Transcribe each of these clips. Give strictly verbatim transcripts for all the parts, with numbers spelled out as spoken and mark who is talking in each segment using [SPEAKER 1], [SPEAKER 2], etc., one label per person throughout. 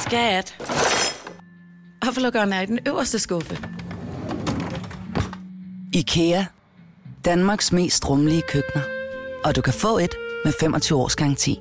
[SPEAKER 1] Skat. Hvorfor lukker den i den øverste skuffe?
[SPEAKER 2] IKEA. Danmarks mest rummelige køkkener. Og du kan få et med femogtyve års garanti.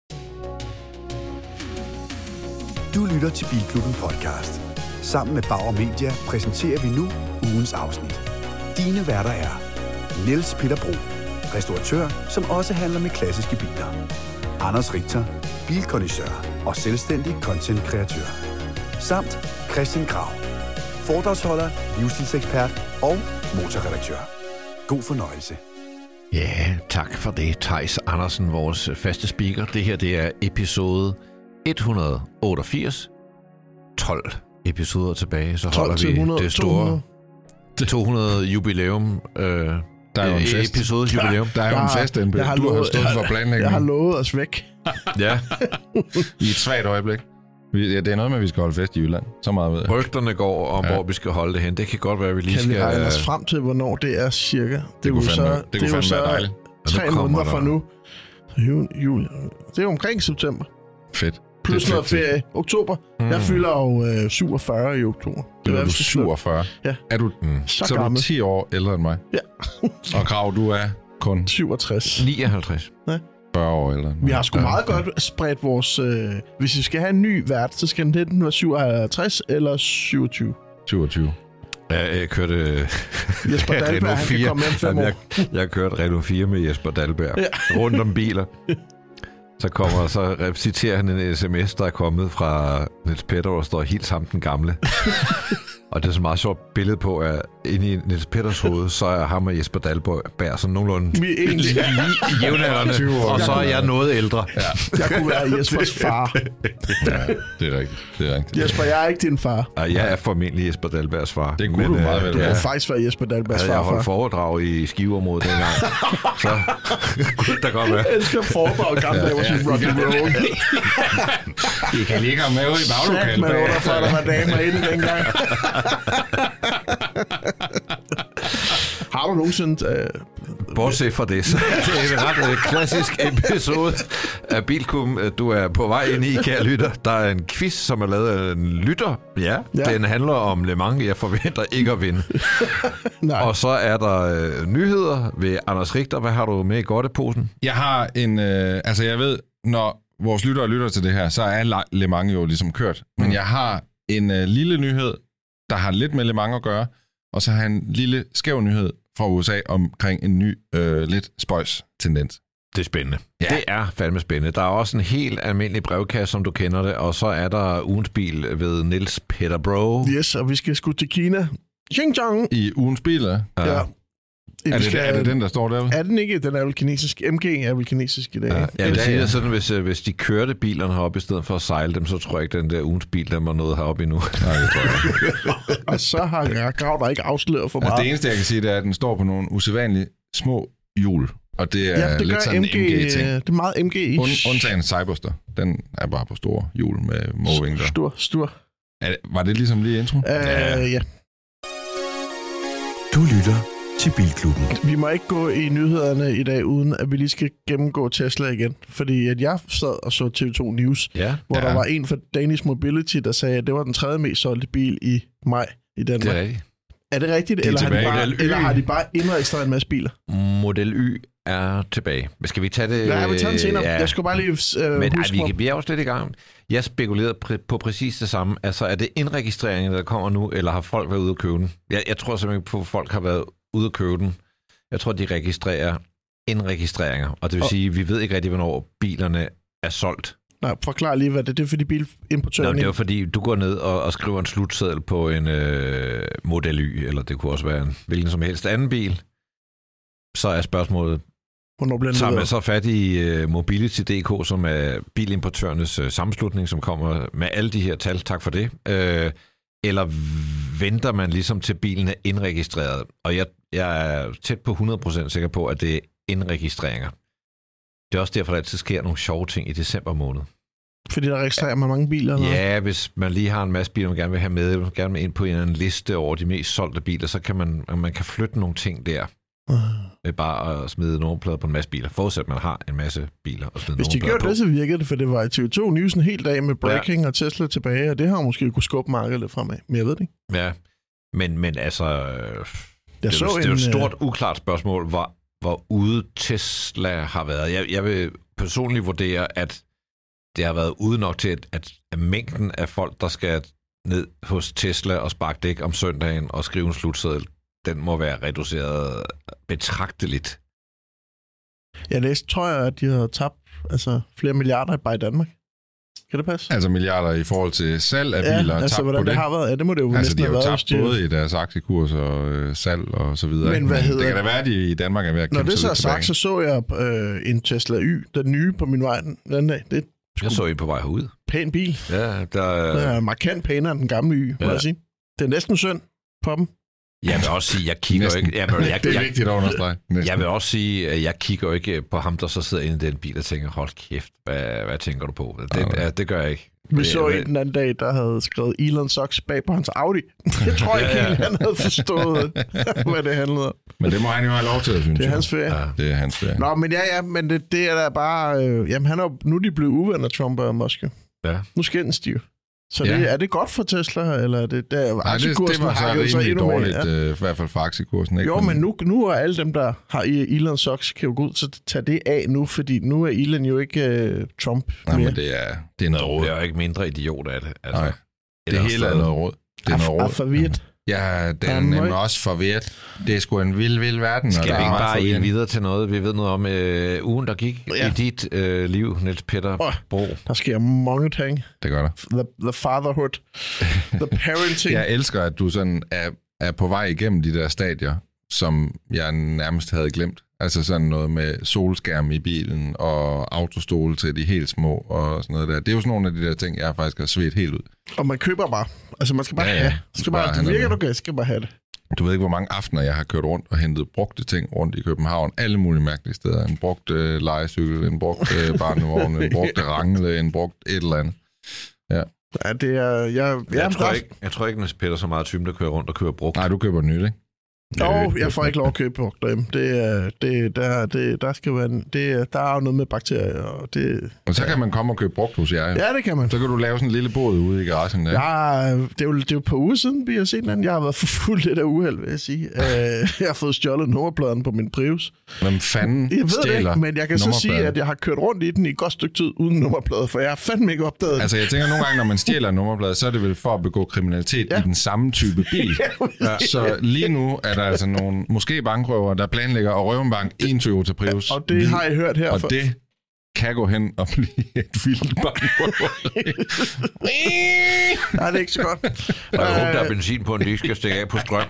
[SPEAKER 3] Du lytter til Bilklubben Podcast. Sammen med Bauer Media præsenterer vi nu ugens afsnit. Dine værter er Niels Peter Bro, restauratør, som også handler med klassiske biler. Anders Richter, bilkondisseur og selvstændig content-kreatør. Samt Christian Grav, foredragsholder, livsstilsekspert og motorredaktør. God fornøjelse.
[SPEAKER 4] Ja, tak for det, Theis Andersen, vores faste speaker. Det her, det er episode et hundrede otteogfirs. tolv episoder tilbage, så holder vi hundrede, det store to hundrede jubilæum. Øh,
[SPEAKER 5] der er jo en fest.
[SPEAKER 4] Episodes jubilæum.
[SPEAKER 5] Der er jo en fest, N B. Du har lovet, stået for planlægning.
[SPEAKER 6] Jeg har lovet os væk.
[SPEAKER 4] Ja.
[SPEAKER 5] I et svagt øjeblik. Ja, det er noget med, at vi skal holde fest i Jylland. Så meget ved jeg.
[SPEAKER 4] Rygterne går om, ja. hvor vi skal holde det hen. Det kan godt være, at vi lige
[SPEAKER 6] kan
[SPEAKER 4] skal...
[SPEAKER 6] Kan vi regne os frem til, hvornår det er cirka? Det,
[SPEAKER 5] det kunne fandme,
[SPEAKER 6] så,
[SPEAKER 5] det kunne fandme være dejligt.
[SPEAKER 6] Tre måneder fra nu. Jul, jul. Det er omkring september.
[SPEAKER 5] Fedt.
[SPEAKER 6] Plus noget ferie. Oktober. Mm. Jeg fylder jo øh, syvogfyrre i oktober.
[SPEAKER 5] Det er du syvogfyrre?
[SPEAKER 6] Ja.
[SPEAKER 5] Er du, mm. Så, så er du ti år ældre end mig?
[SPEAKER 6] Ja.
[SPEAKER 5] Og Grav, du er kun...
[SPEAKER 6] syvogtres.
[SPEAKER 4] nioghalvtreds.
[SPEAKER 6] Ja.
[SPEAKER 5] fyrre år ældre end mig.
[SPEAKER 6] Vi har sgu meget godt spredt vores... Øh, hvis vi skal have en ny vært, så skal den enten være syvoghalvtreds eller syvogtyve.
[SPEAKER 5] syvogtyve.
[SPEAKER 4] Ja, jeg kørte
[SPEAKER 6] Jesper Dahlberg, han kan komme hjem fem år.
[SPEAKER 4] Jeg, jeg kørte Renault fire med Jesper Dahlberg ja. rundt om biler. Så kommer så citerer han en sms, der er kommet fra Niels Petter, der står helt sammen den gamle. Og det er så meget sjovt billede på, at inde i Niels Petters hoved, så er ham og Jesper Dahlberg sådan nogenlunde
[SPEAKER 6] vi er
[SPEAKER 4] lige jævnaldrende, og så er jeg noget ældre.
[SPEAKER 6] Ja. Jeg kunne være Jespers far.
[SPEAKER 5] Ja, det er rigtigt. Det er rigtigt.
[SPEAKER 6] Jesper, jeg er ikke din far.
[SPEAKER 4] Ja, jeg er formentlig Jesper Dahlbergs far.
[SPEAKER 5] Det kunne men, du meget vel.
[SPEAKER 6] Du kunne faktisk være Jesper Dahlbergs far.
[SPEAKER 4] Jeg holdt foredrag i Skiveområdet dengang. Så kunne det godt være.
[SPEAKER 6] Jeg elsker foredrag, gamle laver sin rock and roll.
[SPEAKER 5] I kan ligge med ude i baglokalet.
[SPEAKER 6] Sæt med under, for der var damer inde dengang. Har du nogensinde... Øh...
[SPEAKER 4] Bortset fra det, så det er en ret øh, klassisk episode af Bilklubben. Du er på vej ind i, kære lytter. Der er en quiz, som er lavet af en lytter. Ja, ja. Den handler om Le Mans. Jeg forventer ikke at vinde. Og så er der øh, nyheder ved Anders Richter. Hvad har du med i godteposen?
[SPEAKER 5] Jeg har en... Øh, altså, jeg ved, når vores lyttere lytter til det her, så er Le Mans jo ligesom kørt. Men mm. jeg har en øh, lille nyhed, der har lidt med Le Mans at gøre, og så har jeg en lille skæv nyhed fra U S A omkring en ny, øh, lidt spøjs tendens.
[SPEAKER 4] Det er spændende. Ja. Det er fandme spændende. Der er også en helt almindelig brevkasse, som du kender det, og så er der ugens bil ved Niels Peter Bro.
[SPEAKER 6] Yes, og vi skal sgu til Kina. Xinjiang.
[SPEAKER 5] I ugens bil, ja.
[SPEAKER 6] Ja.
[SPEAKER 5] Er det, skal, er det den, der står der?
[SPEAKER 6] Er den ikke? Den er vel kinesisk. M G er vel kinesisk i dag. Ja,
[SPEAKER 4] jeg vil sige det sådan, hvis, hvis de kørte bilerne heroppe i stedet for at sejle dem, så tror jeg ikke, den der ugens bil, der var noget heroppe endnu. Nej, det tror jeg ikke.
[SPEAKER 6] Og så har Grav der ikke afsløret for meget.
[SPEAKER 5] Altså, det eneste, jeg kan sige, det er, at den står på nogle usædvanligt små hjul. Og det er
[SPEAKER 6] ja, det
[SPEAKER 5] lidt sådan
[SPEAKER 6] M G,
[SPEAKER 5] en M G-ting.
[SPEAKER 6] Det er meget M G-ish.
[SPEAKER 5] Und, undtagen Cyberster. Den er bare på store hjul med måvinger.
[SPEAKER 6] Stor, stor.
[SPEAKER 5] Er, var det ligesom lige intro?
[SPEAKER 6] Uh, ja. ja.
[SPEAKER 3] Du lytter til Bilklubben.
[SPEAKER 6] Vi må ikke gå i nyhederne i dag, uden at vi lige skal gennemgå Tesla igen. Fordi at jeg sad og så T V to News, ja. hvor ja. der var en fra Danish Mobility, der sagde, at det var den tredje mest solgte bil i maj i Danmark. Det er rigtigt. Er det rigtigt, eller har, de bare, eller har de bare indregistreret en masse biler?
[SPEAKER 4] Model Y er tilbage. Skal vi tage det?
[SPEAKER 6] Ja, jeg vil tage den senere. Ja. Jeg skal bare lige øh,
[SPEAKER 4] Men ej, vi kan blive også lidt i gang. Jeg spekulerede pr- på præcis det samme. Altså, er det indregistreringen, der kommer nu, eller har folk været ude at købe den? Jeg, jeg tror simpelthen på, at folk har været ude at købe den. Jeg tror, de registrerer indregistreringer. Og det vil og... sige, at vi ved ikke rigtig, hvornår bilerne er solgt.
[SPEAKER 6] Nej, forklar lige, hvad det er. Det er fordi bilimportøren...
[SPEAKER 4] Nå, det er fordi, du går ned og, og skriver en slutseddel på en øh, Model Y, eller det kunne også være en hvilken som helst anden bil. Så er spørgsmålet,
[SPEAKER 6] hvornår bliver den
[SPEAKER 4] tager man så fat i uh, Mobility punktum d k, som er bilimportørernes uh, sammenslutning, som kommer med alle de her tal, tak for det, uh, eller venter man ligesom til bilen er indregistreret? Og jeg, jeg er tæt på hundrede procent sikker på, at det er indregistreringer. Det er også derfor, at der altid sker nogle sjove ting i december måned.
[SPEAKER 6] Fordi der registrerer man mange biler? Eller?
[SPEAKER 4] Ja, hvis man lige har en masse biler, man gerne vil have med, man gerne vil ind på en, en liste over de mest solgte biler, så kan man, man kan flytte nogle ting der. med bare at smide nummerplader på en masse biler. Forudsat, at man har en masse biler og smide
[SPEAKER 6] Hvis de
[SPEAKER 4] nummerplader
[SPEAKER 6] gjorde det, så virkede det, for det var i T V to News en hel dag med breaking ja. og Tesla tilbage, og det har måske kunne skubbe markedet lidt fremad, men jeg ved det ikke.
[SPEAKER 4] Ja, men, men altså, det,
[SPEAKER 6] jeg
[SPEAKER 4] så det er jo et stort, uklart spørgsmål, hvor, hvor ude Tesla har været. Jeg, jeg vil personligt vurdere, at det har været ude nok til, at, at, at mængden af folk, der skal ned hos Tesla og sparke dæk om søndagen og skrive en slutseddel, den må være reduceret betragteligt.
[SPEAKER 6] Jeg læste, tror jeg, at de har tabt altså, flere milliarder bare i Danmark. Kan det passe?
[SPEAKER 5] Altså milliarder i forhold til salg af
[SPEAKER 6] ja,
[SPEAKER 5] biler.
[SPEAKER 6] altså hvordan det. det har været. Ja, det må det jo
[SPEAKER 5] altså,
[SPEAKER 6] næsten have været.
[SPEAKER 5] Altså de har jo tabt både i deres aktiekurs og øh, salg og så videre.
[SPEAKER 6] Men hvad hedder
[SPEAKER 5] det? kan da være, at de i Danmark er ved at kæmpe.
[SPEAKER 6] Når det så er sagt, så så jeg øh, en Tesla Y, den nye på min vej den anden dag. Det
[SPEAKER 4] jeg så en på vej herud.
[SPEAKER 6] Pæn bil.
[SPEAKER 4] Ja, der,
[SPEAKER 6] der er markant pænere end den gamle Y, må ja. jeg sige. Det er næsten synd på dem.
[SPEAKER 4] Jeg vil også sige, jeg kigger
[SPEAKER 5] Næsten.
[SPEAKER 4] ikke... Jeg, jeg, jeg,
[SPEAKER 5] det er vigtigt at understrege. Næsten.
[SPEAKER 4] Jeg vil også sige, at jeg kigger ikke på ham, der så sidder inde i den bil og tænker, hold kæft, hvad, hvad tænker du på? Det, okay. ja, det gør jeg ikke.
[SPEAKER 6] Vi så en den anden dag, der havde skrevet Elon Musk bag på hans Audi. Jeg tror ikke helt, han havde forstået, hvad det handlede om.
[SPEAKER 5] Men det må han jo have lov til, synes jeg.
[SPEAKER 6] Det er hans ferie.
[SPEAKER 5] Ja, det er hans ferie.
[SPEAKER 6] Nå, men ja, ja, men det, det er da bare... Øh, jamen, han er, nu er de blevet uvenner, Trump og Musk.
[SPEAKER 4] Ja.
[SPEAKER 6] Nu skændes de jo. Så
[SPEAKER 5] ja.
[SPEAKER 6] det, er det godt for Tesla, eller er det der?
[SPEAKER 5] Nej, det, det var så rimelig dårligt, ja. øh, i hvert fald for aktiekursen. Ikke?
[SPEAKER 6] Jo, men nu, nu er alle dem, der har Elon Musk, kan jo gå ud og tage det af nu, fordi nu er Elon jo ikke uh, Trump
[SPEAKER 5] Nej,
[SPEAKER 6] mere.
[SPEAKER 5] men det er, det er noget råd.
[SPEAKER 4] Det er jo ikke mindre idiot af det. Altså,
[SPEAKER 5] Nej, det hele er noget råd. Det er
[SPEAKER 6] Af,
[SPEAKER 5] noget råd.
[SPEAKER 6] Er forvirret.
[SPEAKER 5] Ja, den er nemlig også forvirret. Det er sgu en vild, vild verden.
[SPEAKER 4] Skal vi ikke bare
[SPEAKER 5] ind
[SPEAKER 4] videre til noget, vi ved noget om øh, ugen, der gik ja. i dit øh, liv, Niels Peter oh, Bro?
[SPEAKER 6] Der sker mange ting.
[SPEAKER 5] Det gør der.
[SPEAKER 6] The, the fatherhood. The parenting.
[SPEAKER 5] Jeg elsker, at du sådan er, er på vej igennem de der stadier, som jeg nærmest havde glemt. Altså sådan noget med solskærm i bilen og autostol til de helt små og sådan noget der. Det er jo sådan nogle af de der ting, jeg faktisk har svedt helt ud.
[SPEAKER 6] Og man køber bare. Altså man skal bare
[SPEAKER 5] ja, ja.
[SPEAKER 6] have. Skal skal bare, bare det virker du kan, skal bare have det.
[SPEAKER 5] Du ved ikke, hvor mange aftener jeg har kørt rundt og hentet brugte ting rundt i København. Alle mulige mærkelige steder. En brugt øh, lejecykel, en brugt øh, barnevogn, en brugt rangle, en brugt et eller andet. Ja.
[SPEAKER 6] Ja, det er... Jeg, jeg,
[SPEAKER 4] jeg, tror, ikke, jeg tror ikke, Niels Peter så meget typen, der kører rundt og kører brugt.
[SPEAKER 5] Nej, du køber nyt, ikke?
[SPEAKER 6] Jo, oh, jeg får ikke lov at købe brugt derhjemme. Det, det, der, det, der skal være... Det, der er jo noget med bakterier, og det...
[SPEAKER 5] Og så kan man komme og købe brugt hos jer.
[SPEAKER 6] Ja, det kan man.
[SPEAKER 5] Så kan du lave sådan en lille båd ude i garagen der.
[SPEAKER 6] Ja, det er jo, det er jo et par uger siden, vi har set den anden. Jeg har været for fuld lidt af uheld, vil jeg sige. Jeg har fået stjålet nummerpladen på min Prius.
[SPEAKER 5] Hvem fanden
[SPEAKER 6] jeg ved
[SPEAKER 5] stjæler
[SPEAKER 6] det ikke, men jeg kan så sige, at jeg har kørt rundt i den i et godt stykke tid uden nummerplade, for jeg har fandme ikke opdaget.
[SPEAKER 5] Altså, jeg tænker nogle gange, når man stjæler en nummerplade, så er det vel for at begå kriminalitet ja. i den samme type bil. Ja. Så lige nu er der altså nogle, måske bankrøver, der planlægger at røve en bank i en Toyota Prius.
[SPEAKER 6] Ja, og det Vi, har I hørt her.
[SPEAKER 5] Og for... det kan gå hen og blive et vildt bankrøver.
[SPEAKER 6] Nej, det er ikke så godt.
[SPEAKER 4] Jeg håber, der er benzin på, en de skal stikke af på strøm.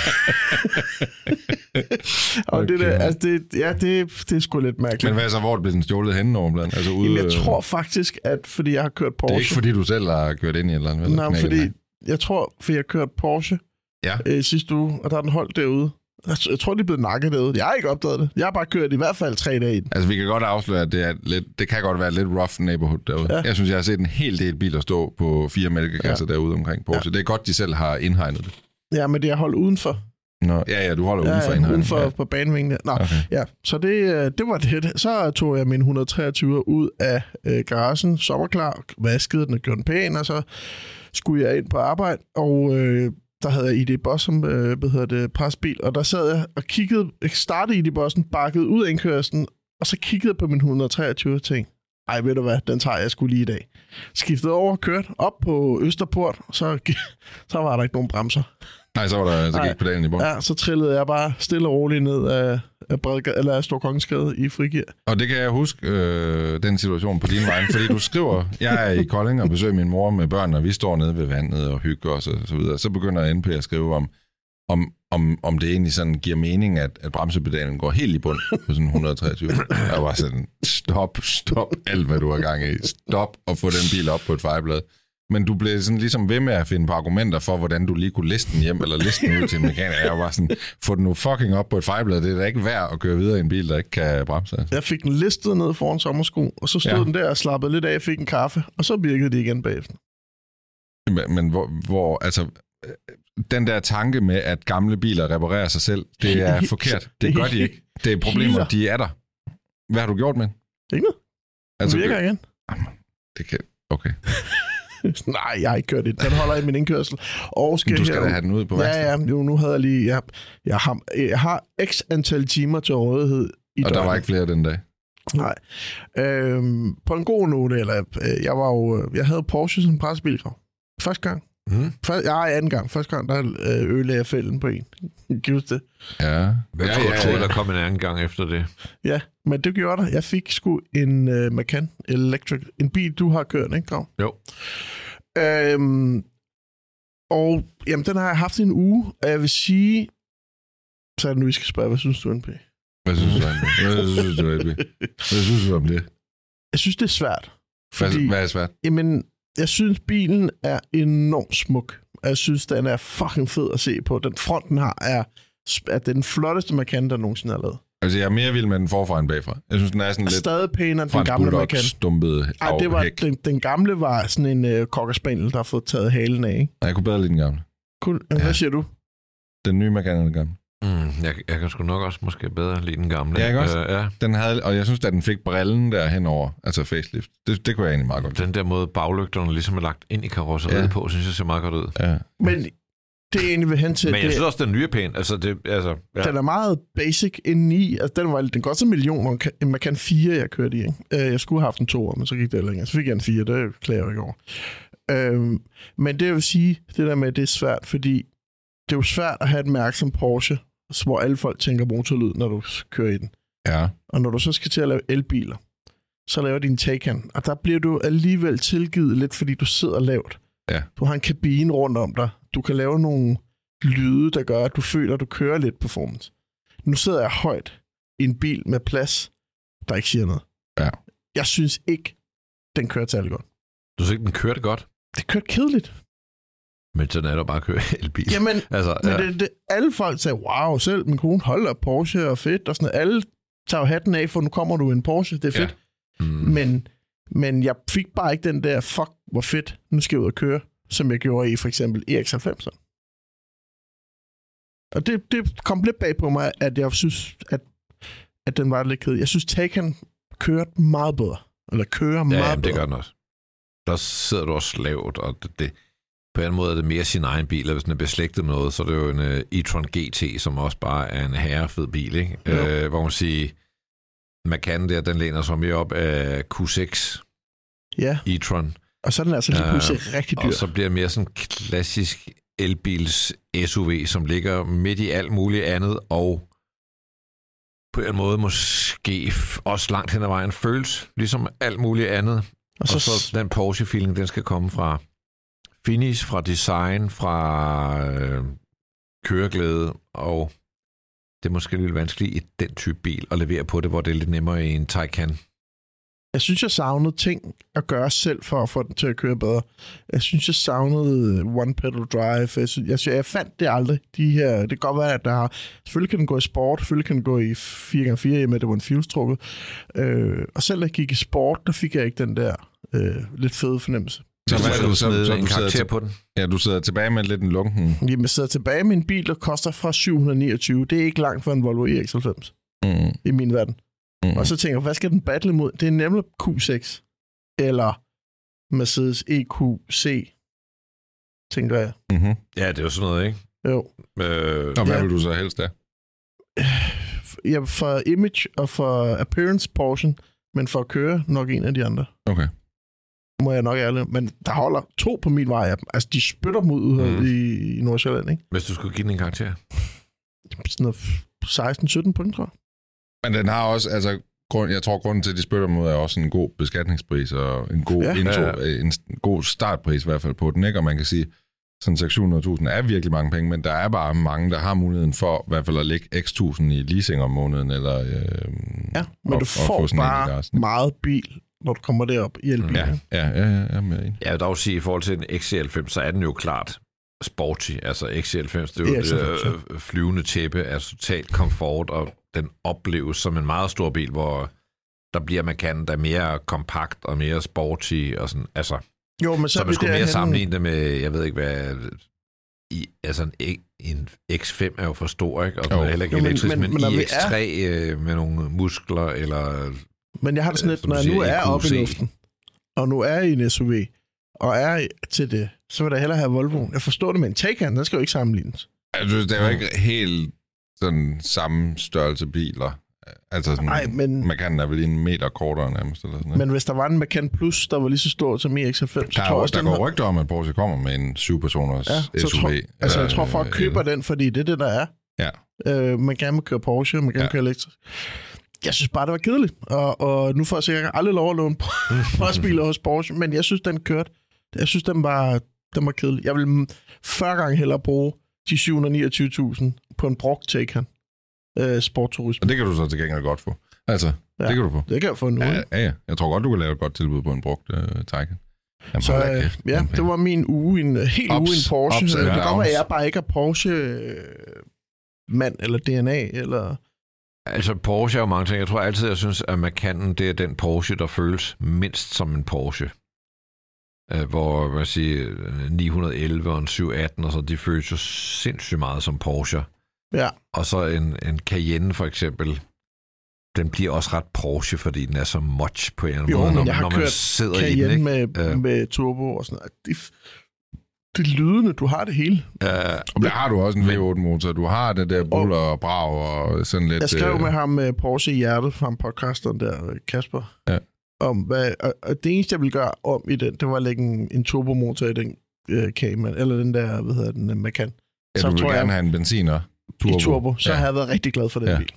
[SPEAKER 6] Og okay. det der, altså det, ja, det, det er sgu lidt mærkeligt.
[SPEAKER 5] Men hvad så, hvor det bliver den stjålet henne over blandt? Altså ude,
[SPEAKER 6] Jamen, jeg tror faktisk, at fordi jeg har kørt Porsche...
[SPEAKER 5] Det er ikke fordi, du selv har kørt ind i et eller andet?
[SPEAKER 6] Nej, fordi jeg tror, fordi jeg har kørt Porsche
[SPEAKER 5] ja.
[SPEAKER 6] øh, sidste uge, og der er den holdt derude. Jeg tror, de er blevet nakket derude. Jeg har ikke opdaget det. Jeg har bare kørt i hvert fald tre dage i den.
[SPEAKER 5] Altså, vi kan godt afsløre, at det, er lidt, det kan godt være lidt rough neighborhood derude. Ja. Jeg synes, jeg har set en hel del biler stå på fire mælkekasser ja. derude omkring Porsche. Ja. Det er godt, de selv har indhegnet det.
[SPEAKER 6] Ja, men det er holdt udenfor.
[SPEAKER 5] Nå, ja, ja, du holder ja, udenfor indhegnet.
[SPEAKER 6] udenfor
[SPEAKER 5] ja.
[SPEAKER 6] på banevingen. Nå,
[SPEAKER 5] okay.
[SPEAKER 6] ja. Så det, det var det. Så tog jeg min et hundrede treogtyve ud af øh, garagen, sommerklar, vaskede den og gjorde den pæn, og så skulle jeg ind på arbejde, og... Øh, der havde jeg I D-Boss som øh, hvad hedder det, presbil, og der sad jeg og kiggede, jeg startede I D-Bossen, bakkede ud af indkørslen, og så kiggede jeg på min et hundrede treogtyve og tænkte, ej, ved du hvad, den tager jeg sgu lige i dag. Skiftede over, kørte op på Østerport, så, så var der ikke nogen bremser.
[SPEAKER 5] Nej, så var der, så gik pedalen i bund.
[SPEAKER 6] Ja, så trillede jeg bare stille og roligt ned af, af, Bredgade, eller af Storkongensgade i frigear.
[SPEAKER 5] Og det kan jeg huske, øh, den situation på din vej, fordi du skriver, jeg er i Kolding og besøger min mor med børn, og vi står nede ved vandet og hygger os og så videre. Så begynder N P at skrive om, om, om, om det egentlig sådan giver mening, at, at bremsepedalen går helt i bund på sådan et hundrede treogtyve. Jeg var sådan, stop, stop alt, hvad du har gang i. Stop og få den bil op på et fejlblad. Men du blev sådan ligesom ved med at finde på argumenter for, hvordan du lige kunne liste den hjem, eller liste den ud til en mekaniker. Jeg var sådan, få den nu fucking op på et fejlblad. Det er da ikke værd at køre videre i en bil, der ikke kan bremse. Altså.
[SPEAKER 6] Jeg fik den listet ned foran sommersko, og så stod ja. den der og slappede lidt af, fik en kaffe, og så virkede det igen bagefter.
[SPEAKER 5] Men, men hvor, hvor, altså, den der tanke med, at gamle biler reparerer sig selv, det er forkert. Det gør de ikke. Det er problemer, de er der. Hvad har du gjort med?
[SPEAKER 6] Ikke noget. Altså, virker igen.
[SPEAKER 5] Det kan... Okay.
[SPEAKER 6] Nej, jeg har ikke kørt det. Den holder i min indkørsel. Og skal
[SPEAKER 5] du skal
[SPEAKER 6] her...
[SPEAKER 5] da have den ud på værkstedet.
[SPEAKER 6] Ja, ja. Nu, nu havde jeg lige... Jeg, jeg, har, jeg har x antal timer til rådighed i
[SPEAKER 5] Og
[SPEAKER 6] døgnet.
[SPEAKER 5] der var ikke flere den dag?
[SPEAKER 6] Nej. Øhm, på en god note, eller... Øh, jeg var jo... Jeg havde Porsche som pressebilkrav. Første gang.
[SPEAKER 4] Mm.
[SPEAKER 6] Først, jeg er anden gang. Første gang, der ødelagde jeg fælden på en. Giv det.
[SPEAKER 5] Ja.
[SPEAKER 4] Jeg
[SPEAKER 5] ja,
[SPEAKER 4] tror,
[SPEAKER 5] ja, ja.
[SPEAKER 4] der kom en anden gang efter det.
[SPEAKER 6] Ja, men det gjorde der. Jeg fik sgu en uh, Macan Electric. En bil, du har kørt, ikke, Grav?
[SPEAKER 4] Jo.
[SPEAKER 6] Øhm, og jamen, den har jeg haft i en uge, og jeg vil sige... Så er det nu, I skal spørge, hvad synes du, N P?
[SPEAKER 5] Hvad synes du om det? Hvad synes du, N P? Hvad synes du om det?
[SPEAKER 6] Jeg synes, det er svært. Fordi,
[SPEAKER 5] Hvad, hvad er svært?
[SPEAKER 6] Jamen, jeg synes, bilen er enormt smuk. Jeg synes, den er fucking fed at se på. Den front, den har, er, er den flotteste Macan, der nogensinde har lavet.
[SPEAKER 5] Altså, jeg er mere vild med den forfra end bagfra. Jeg synes, den er sådan
[SPEAKER 6] er
[SPEAKER 5] lidt...
[SPEAKER 6] stadig pænere end den gamle Macan.
[SPEAKER 5] Stumpet
[SPEAKER 6] Ej, det var, den, den gamle var sådan en uh, cocker spaniel, der har fået taget halen af, ikke?
[SPEAKER 5] Nej, jeg kunne bedre lide den gamle.
[SPEAKER 6] Cool. Hvad
[SPEAKER 5] Ja.
[SPEAKER 6] siger du?
[SPEAKER 5] Den nye Macan er den gamle.
[SPEAKER 4] Mm, jeg, jeg kan sgu nok også måske bedre lide den gamle.
[SPEAKER 5] Ja, ikke også?
[SPEAKER 4] Øh, ja.
[SPEAKER 5] Den havde, og jeg synes, at den fik brillen der henover, altså facelift. Det, det kunne jeg egentlig meget godt.
[SPEAKER 4] Den der måde, baglygterne ligesom er lagt ind i karosseriet
[SPEAKER 5] Ja.
[SPEAKER 4] på, synes jeg ser meget godt ud.
[SPEAKER 5] Ja.
[SPEAKER 6] Men det er egentlig ved hen til...
[SPEAKER 4] Men jeg
[SPEAKER 6] det,
[SPEAKER 4] synes også, den nye er pæn. Altså, det, altså, ja.
[SPEAKER 6] Den er meget basic indeni. Altså, den, var, den kostede en million, en Macan fire, jeg kørte i. Ikke? Jeg skulle have haft en to år, men så gik det længere. Så fik jeg en fire, det klager jeg ikke over. Øhm, men det jeg vil sige, det der med, det er svært, fordi det er jo svært at have et mærke som Porsche, hvor alle folk tænker motorlyd, når du kører i den.
[SPEAKER 5] Ja.
[SPEAKER 6] Og når du så skal til at lave elbiler, så laver din Taycan, og der bliver du alligevel tilgivet lidt, fordi du sidder lavt.
[SPEAKER 5] Ja.
[SPEAKER 6] Du har en kabine rundt om dig. Du kan lave nogle lyde, der gør, at du føler, at du kører lidt performance. Nu sidder jeg højt i en bil med plads, der ikke siger noget.
[SPEAKER 5] Ja.
[SPEAKER 6] Jeg synes ikke, den kører særlig godt.
[SPEAKER 4] Du synes ikke, den kørte godt?
[SPEAKER 6] Det kørte kedeligt.
[SPEAKER 4] Men sådan er der bare at køre elbil.
[SPEAKER 6] Jamen,
[SPEAKER 4] altså,
[SPEAKER 6] men
[SPEAKER 4] ja.
[SPEAKER 6] det, det, alle folk sagde, wow, selv min kone holder Porsche og fedt, og sådan noget. Alle tager jo hatten af, for nu kommer du i en Porsche, det er fedt.
[SPEAKER 4] Ja. Mm.
[SPEAKER 6] Men, men jeg fik bare ikke den der, fuck, hvor fedt, nu skal jeg ud og køre, som jeg gjorde i for eksempel E X halvfems. Og det, det kom lidt bag på mig, at jeg synes, at, at den var lidt kedelig. Jeg synes, Taycan kørte meget bedre. Eller kører
[SPEAKER 4] ja,
[SPEAKER 6] meget
[SPEAKER 4] jamen,
[SPEAKER 6] bedre.
[SPEAKER 4] det gør den også. Der sidder du også lavt, og det, det, på en måde er det mere sin egen bil, og hvis den er beslægtet med noget, så er det jo en uh, e-tron G T, som også bare er en herrefed bil, ikke? Uh, hvor man siger, Macan der, den læner sig mere op af Q seks
[SPEAKER 6] ja.
[SPEAKER 4] e-tron.
[SPEAKER 6] Og så er den altså lige pludselig uh, rigtig dyr.
[SPEAKER 4] Og så bliver det mere sådan klassisk elbils S U V, som ligger midt i alt muligt andet, og på en måde måske også langt hen ad vejen føles, ligesom alt muligt andet. Og, og så, så den Porsche-feeling, den skal komme fra finish, fra design, fra øh, køreglæde, og det er måske lidt vanskeligt i den type bil at levere på det, hvor det er lidt nemmere i en Taycan.
[SPEAKER 6] Jeg synes, jeg savnede ting at gøre selv for at få den til at køre bedre. Jeg synes, jeg savnede one pedal drive. Jeg, synes, jeg, jeg fandt det aldrig. De her, det kan godt være, at der har... Selvfølgelig kan den gå i sport, selvfølgelig kan den gå i fire gange fire, med det var en fjolstrukket. Øh, og selv da jeg gik i sport, der fik jeg ikke den der øh, lidt fede fornemmelse.
[SPEAKER 4] Så, så, så,
[SPEAKER 5] du,
[SPEAKER 4] så, så
[SPEAKER 5] en
[SPEAKER 4] du karakter
[SPEAKER 5] til,
[SPEAKER 4] på den?
[SPEAKER 5] Ja, du sidder tilbage med lidt en lunken.
[SPEAKER 6] Jamen, jeg sidder tilbage med en bil, der koster fra syv hundrede niogtyve. Det er ikke langt fra en Volvo E X halvfems. Mm. I min verden. Mm. Og så tænker jeg, hvad skal den battle imod? Det er nemlig Q seks. Eller Mercedes E Q C, tænker jeg.
[SPEAKER 5] Mm-hmm.
[SPEAKER 4] Ja, det er jo sådan noget, ikke?
[SPEAKER 6] Jo.
[SPEAKER 4] Øh,
[SPEAKER 5] og hvad
[SPEAKER 6] ja.
[SPEAKER 5] vil du så helst da?
[SPEAKER 6] Ja, for image og for appearance portion, men for at køre nok en af de andre.
[SPEAKER 5] Okay.
[SPEAKER 6] Må jeg nok ærlig. Men der holder to på min vej af dem. Altså, de spytter dem ud mm. i, i Nordsjælland, ikke?
[SPEAKER 4] Hvis du skulle give den en karakter?
[SPEAKER 6] Sådan noget seksten sytten point, tror jeg.
[SPEAKER 5] Men den har også, altså, grund, jeg tror, grunden til, at de spytter mod, er også en god beskatningspris og en god, ja. intro, ja, ja. en god startpris i hvert fald på den, ikke? Og man kan sige, sådan seks hundrede tusind er virkelig mange penge, men der er bare mange, der har muligheden for i hvert fald at lægge x tusind i leasing om måneden, eller øh,
[SPEAKER 6] ja, men
[SPEAKER 5] og,
[SPEAKER 6] du får bare meget bil, når du kommer derop i elbilen.
[SPEAKER 5] Ja, ja, ja, ja, ja, med en.
[SPEAKER 4] Jeg vil dog sige, at i forhold til en X C halvfems, så er den jo klart sporty. Altså X C halvfems, det er jo det øh, flyvende tæppe, er totalt komfort, og den opleves som en meget stor bil, hvor der bliver Macan, der er mere kompakt og mere sporty, og sådan, altså...
[SPEAKER 6] Jo, men så,
[SPEAKER 4] så man skulle mere
[SPEAKER 6] hen...
[SPEAKER 4] sammenligne det med, jeg ved ikke hvad, i, altså en, en X fem er jo for stor, ikke? Og den
[SPEAKER 5] Jo.
[SPEAKER 4] er heller ikke
[SPEAKER 6] Jo, men-
[SPEAKER 4] elektrisk,
[SPEAKER 6] men-
[SPEAKER 4] men,
[SPEAKER 6] men
[SPEAKER 4] men
[SPEAKER 6] når
[SPEAKER 4] i
[SPEAKER 6] vi
[SPEAKER 4] X tre øh, med nogle muskler, eller...
[SPEAKER 6] Men jeg har det sådan
[SPEAKER 4] Øh,
[SPEAKER 6] lidt,
[SPEAKER 4] som
[SPEAKER 6] når
[SPEAKER 4] du
[SPEAKER 6] jeg nu
[SPEAKER 4] siger,
[SPEAKER 6] er
[SPEAKER 4] E Q
[SPEAKER 6] oppe i
[SPEAKER 4] C.
[SPEAKER 6] luften, og nu er i en S U V, og er i- til det, så vil jeg hellere have Volvoen. Jeg forstår det med en Taycan, den skal jo ikke sammenlignes.
[SPEAKER 5] Jeg synes, det er jo ikke helt sådan samme størrelse biler. Altså sådan,
[SPEAKER 6] Nej, men,
[SPEAKER 5] Macan er vel en meter kortere nærmest, eller sådan noget.
[SPEAKER 6] men hvis der var en Macan Plus, der var lige så stor som i X halvfems, så
[SPEAKER 5] Der,
[SPEAKER 6] tror jeg
[SPEAKER 5] er,
[SPEAKER 6] også,
[SPEAKER 5] der
[SPEAKER 6] den
[SPEAKER 5] går
[SPEAKER 6] har-
[SPEAKER 5] rygter om, at Porsche kommer med en syv-personers
[SPEAKER 6] Ja, så
[SPEAKER 5] S U V.
[SPEAKER 6] tror, altså, jeg
[SPEAKER 5] eller,
[SPEAKER 6] tror, folk
[SPEAKER 5] øh,
[SPEAKER 6] køber den, fordi det er det, der er.
[SPEAKER 5] Ja.
[SPEAKER 6] Øh, man gerne vil køre Porsche, man gerne vil
[SPEAKER 5] Ja.
[SPEAKER 6] køre elektrisk. Jeg synes bare, det var kedeligt. Og, og nu får jeg sikkert aldrig lov at låne postbiler hos Porsche, men jeg synes, den kørte. Jeg synes, den var, den var kedelig. Jeg vil fyrre gange hellere bruge de syv hundrede og niogtyve tusind på en brugt Taycan øh, sportturisme.
[SPEAKER 5] Og det kan du så til gengæld godt få. Altså,
[SPEAKER 6] Ja.
[SPEAKER 5] ja. det kan du få.
[SPEAKER 6] Det kan jeg få nu.
[SPEAKER 5] Ja,
[SPEAKER 6] Ja,
[SPEAKER 5] ja, ja. Jeg tror godt, du kan lave et godt tilbud på en brugt uh, Taycan. Jamen,
[SPEAKER 6] så
[SPEAKER 5] hold da
[SPEAKER 6] øh,
[SPEAKER 5] kæft,
[SPEAKER 6] ja,
[SPEAKER 5] den
[SPEAKER 6] det var min uge, en helt
[SPEAKER 5] Ups,
[SPEAKER 6] uge i en Porsche.
[SPEAKER 5] ups
[SPEAKER 6] Øh,
[SPEAKER 5] and
[SPEAKER 6] det kan godt være, at
[SPEAKER 5] downs.
[SPEAKER 6] jeg bare ikke er Porsche øh, mand eller D N A, eller...
[SPEAKER 4] Altså, Porsche er jo mange ting. Jeg tror altid, jeg synes, at Macan'en, det er den Porsche, der føles mindst som en Porsche. Uh, hvor, hvad siger, ni hundrede og elleve og en syv atten og så, de føles jo sindssygt meget som Porsche.
[SPEAKER 6] Ja,
[SPEAKER 4] Og så en, en Cayenne, for eksempel, den bliver også ret Porsche, fordi den er så much på en eller anden
[SPEAKER 6] Jo,
[SPEAKER 4] måde,
[SPEAKER 6] men
[SPEAKER 4] når,
[SPEAKER 6] jeg har
[SPEAKER 4] når man
[SPEAKER 6] kørt
[SPEAKER 4] sidder i den,
[SPEAKER 6] Cayenne
[SPEAKER 4] ikke?
[SPEAKER 6] med,
[SPEAKER 4] Ja.
[SPEAKER 6] med turbo og sådan noget. Det, det er lydende, du har det hele.
[SPEAKER 4] Uh,
[SPEAKER 5] Og der har du også en V otte motor. Du har det der buller og brag og sådan lidt...
[SPEAKER 6] Jeg skrev
[SPEAKER 5] øh,
[SPEAKER 6] med ham med Porsche i hjertet fra podcasteren der, Kasper.
[SPEAKER 5] Ja.
[SPEAKER 6] Om hvad, og, og det eneste, jeg ville gøre om i den, det var at lægge en, en turbomotor i den øh, Cayman, eller den der, hvad hedder den, Macan.
[SPEAKER 5] Ja,
[SPEAKER 6] så
[SPEAKER 5] du vil
[SPEAKER 6] tror jeg-
[SPEAKER 5] gerne have en benziner. Turbo.
[SPEAKER 6] I turbo, så
[SPEAKER 5] ja.
[SPEAKER 6] har jeg været rigtig glad for den
[SPEAKER 5] Ja.
[SPEAKER 6] bil.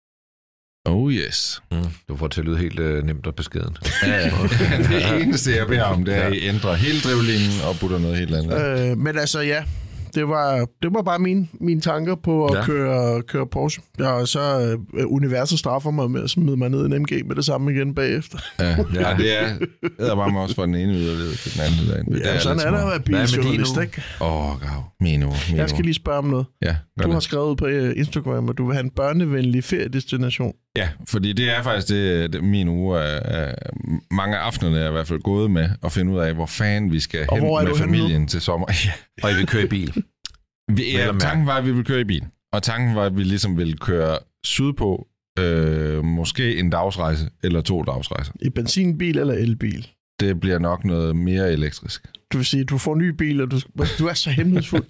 [SPEAKER 5] Oh yes.
[SPEAKER 4] mm, du får til at lyde helt uh, nemt og beskeden.
[SPEAKER 5] Ja, ja. Det eneste, jeg beder om, det er, at I ændrer hele drivlinjen og putter noget helt andet.
[SPEAKER 6] Øh, men altså, ja, det var, det var bare mine, mine tanker på at
[SPEAKER 4] Ja.
[SPEAKER 6] ja. køre, køre Porsche. Jeg har så øh, universet straffer mig med at smide mig ned i en M G med det samme igen bagefter.
[SPEAKER 5] Ja, ja, det er, det er bare også fra den ene yderlighed til den anden. Derinde.
[SPEAKER 6] Ja, sådan er der at være biljournalist, ikke?
[SPEAKER 5] Åh, oh, gav. Mino, Mino.
[SPEAKER 6] Jeg skal lige spørge om noget.
[SPEAKER 5] Ja, gør
[SPEAKER 6] Du har
[SPEAKER 5] det.
[SPEAKER 6] skrevet på øh, Instagram, at du vil have en børnevenlig feriedestination.
[SPEAKER 5] Ja, fordi det er faktisk det, det min uge er, er, mange af aftenerne er i hvert fald gået med at finde ud af, hvor fanden vi skal
[SPEAKER 6] Og
[SPEAKER 5] hen
[SPEAKER 6] hvor er
[SPEAKER 5] med
[SPEAKER 6] du henne
[SPEAKER 5] familien til sommer. Ja.
[SPEAKER 4] Og I vil køre i bil.
[SPEAKER 5] Vi, ja,
[SPEAKER 4] Vel at mærke.
[SPEAKER 5] tanken var, at vi ville køre i bil. Og tanken var, at vi ligesom ville køre sydpå, øh, måske en dagsrejse eller to dagsrejser.
[SPEAKER 6] I benzinbil eller elbil?
[SPEAKER 5] Det bliver nok noget mere elektrisk.
[SPEAKER 6] Du vil sige, du får en ny bil, og du, du er så hemmelighedsfuld.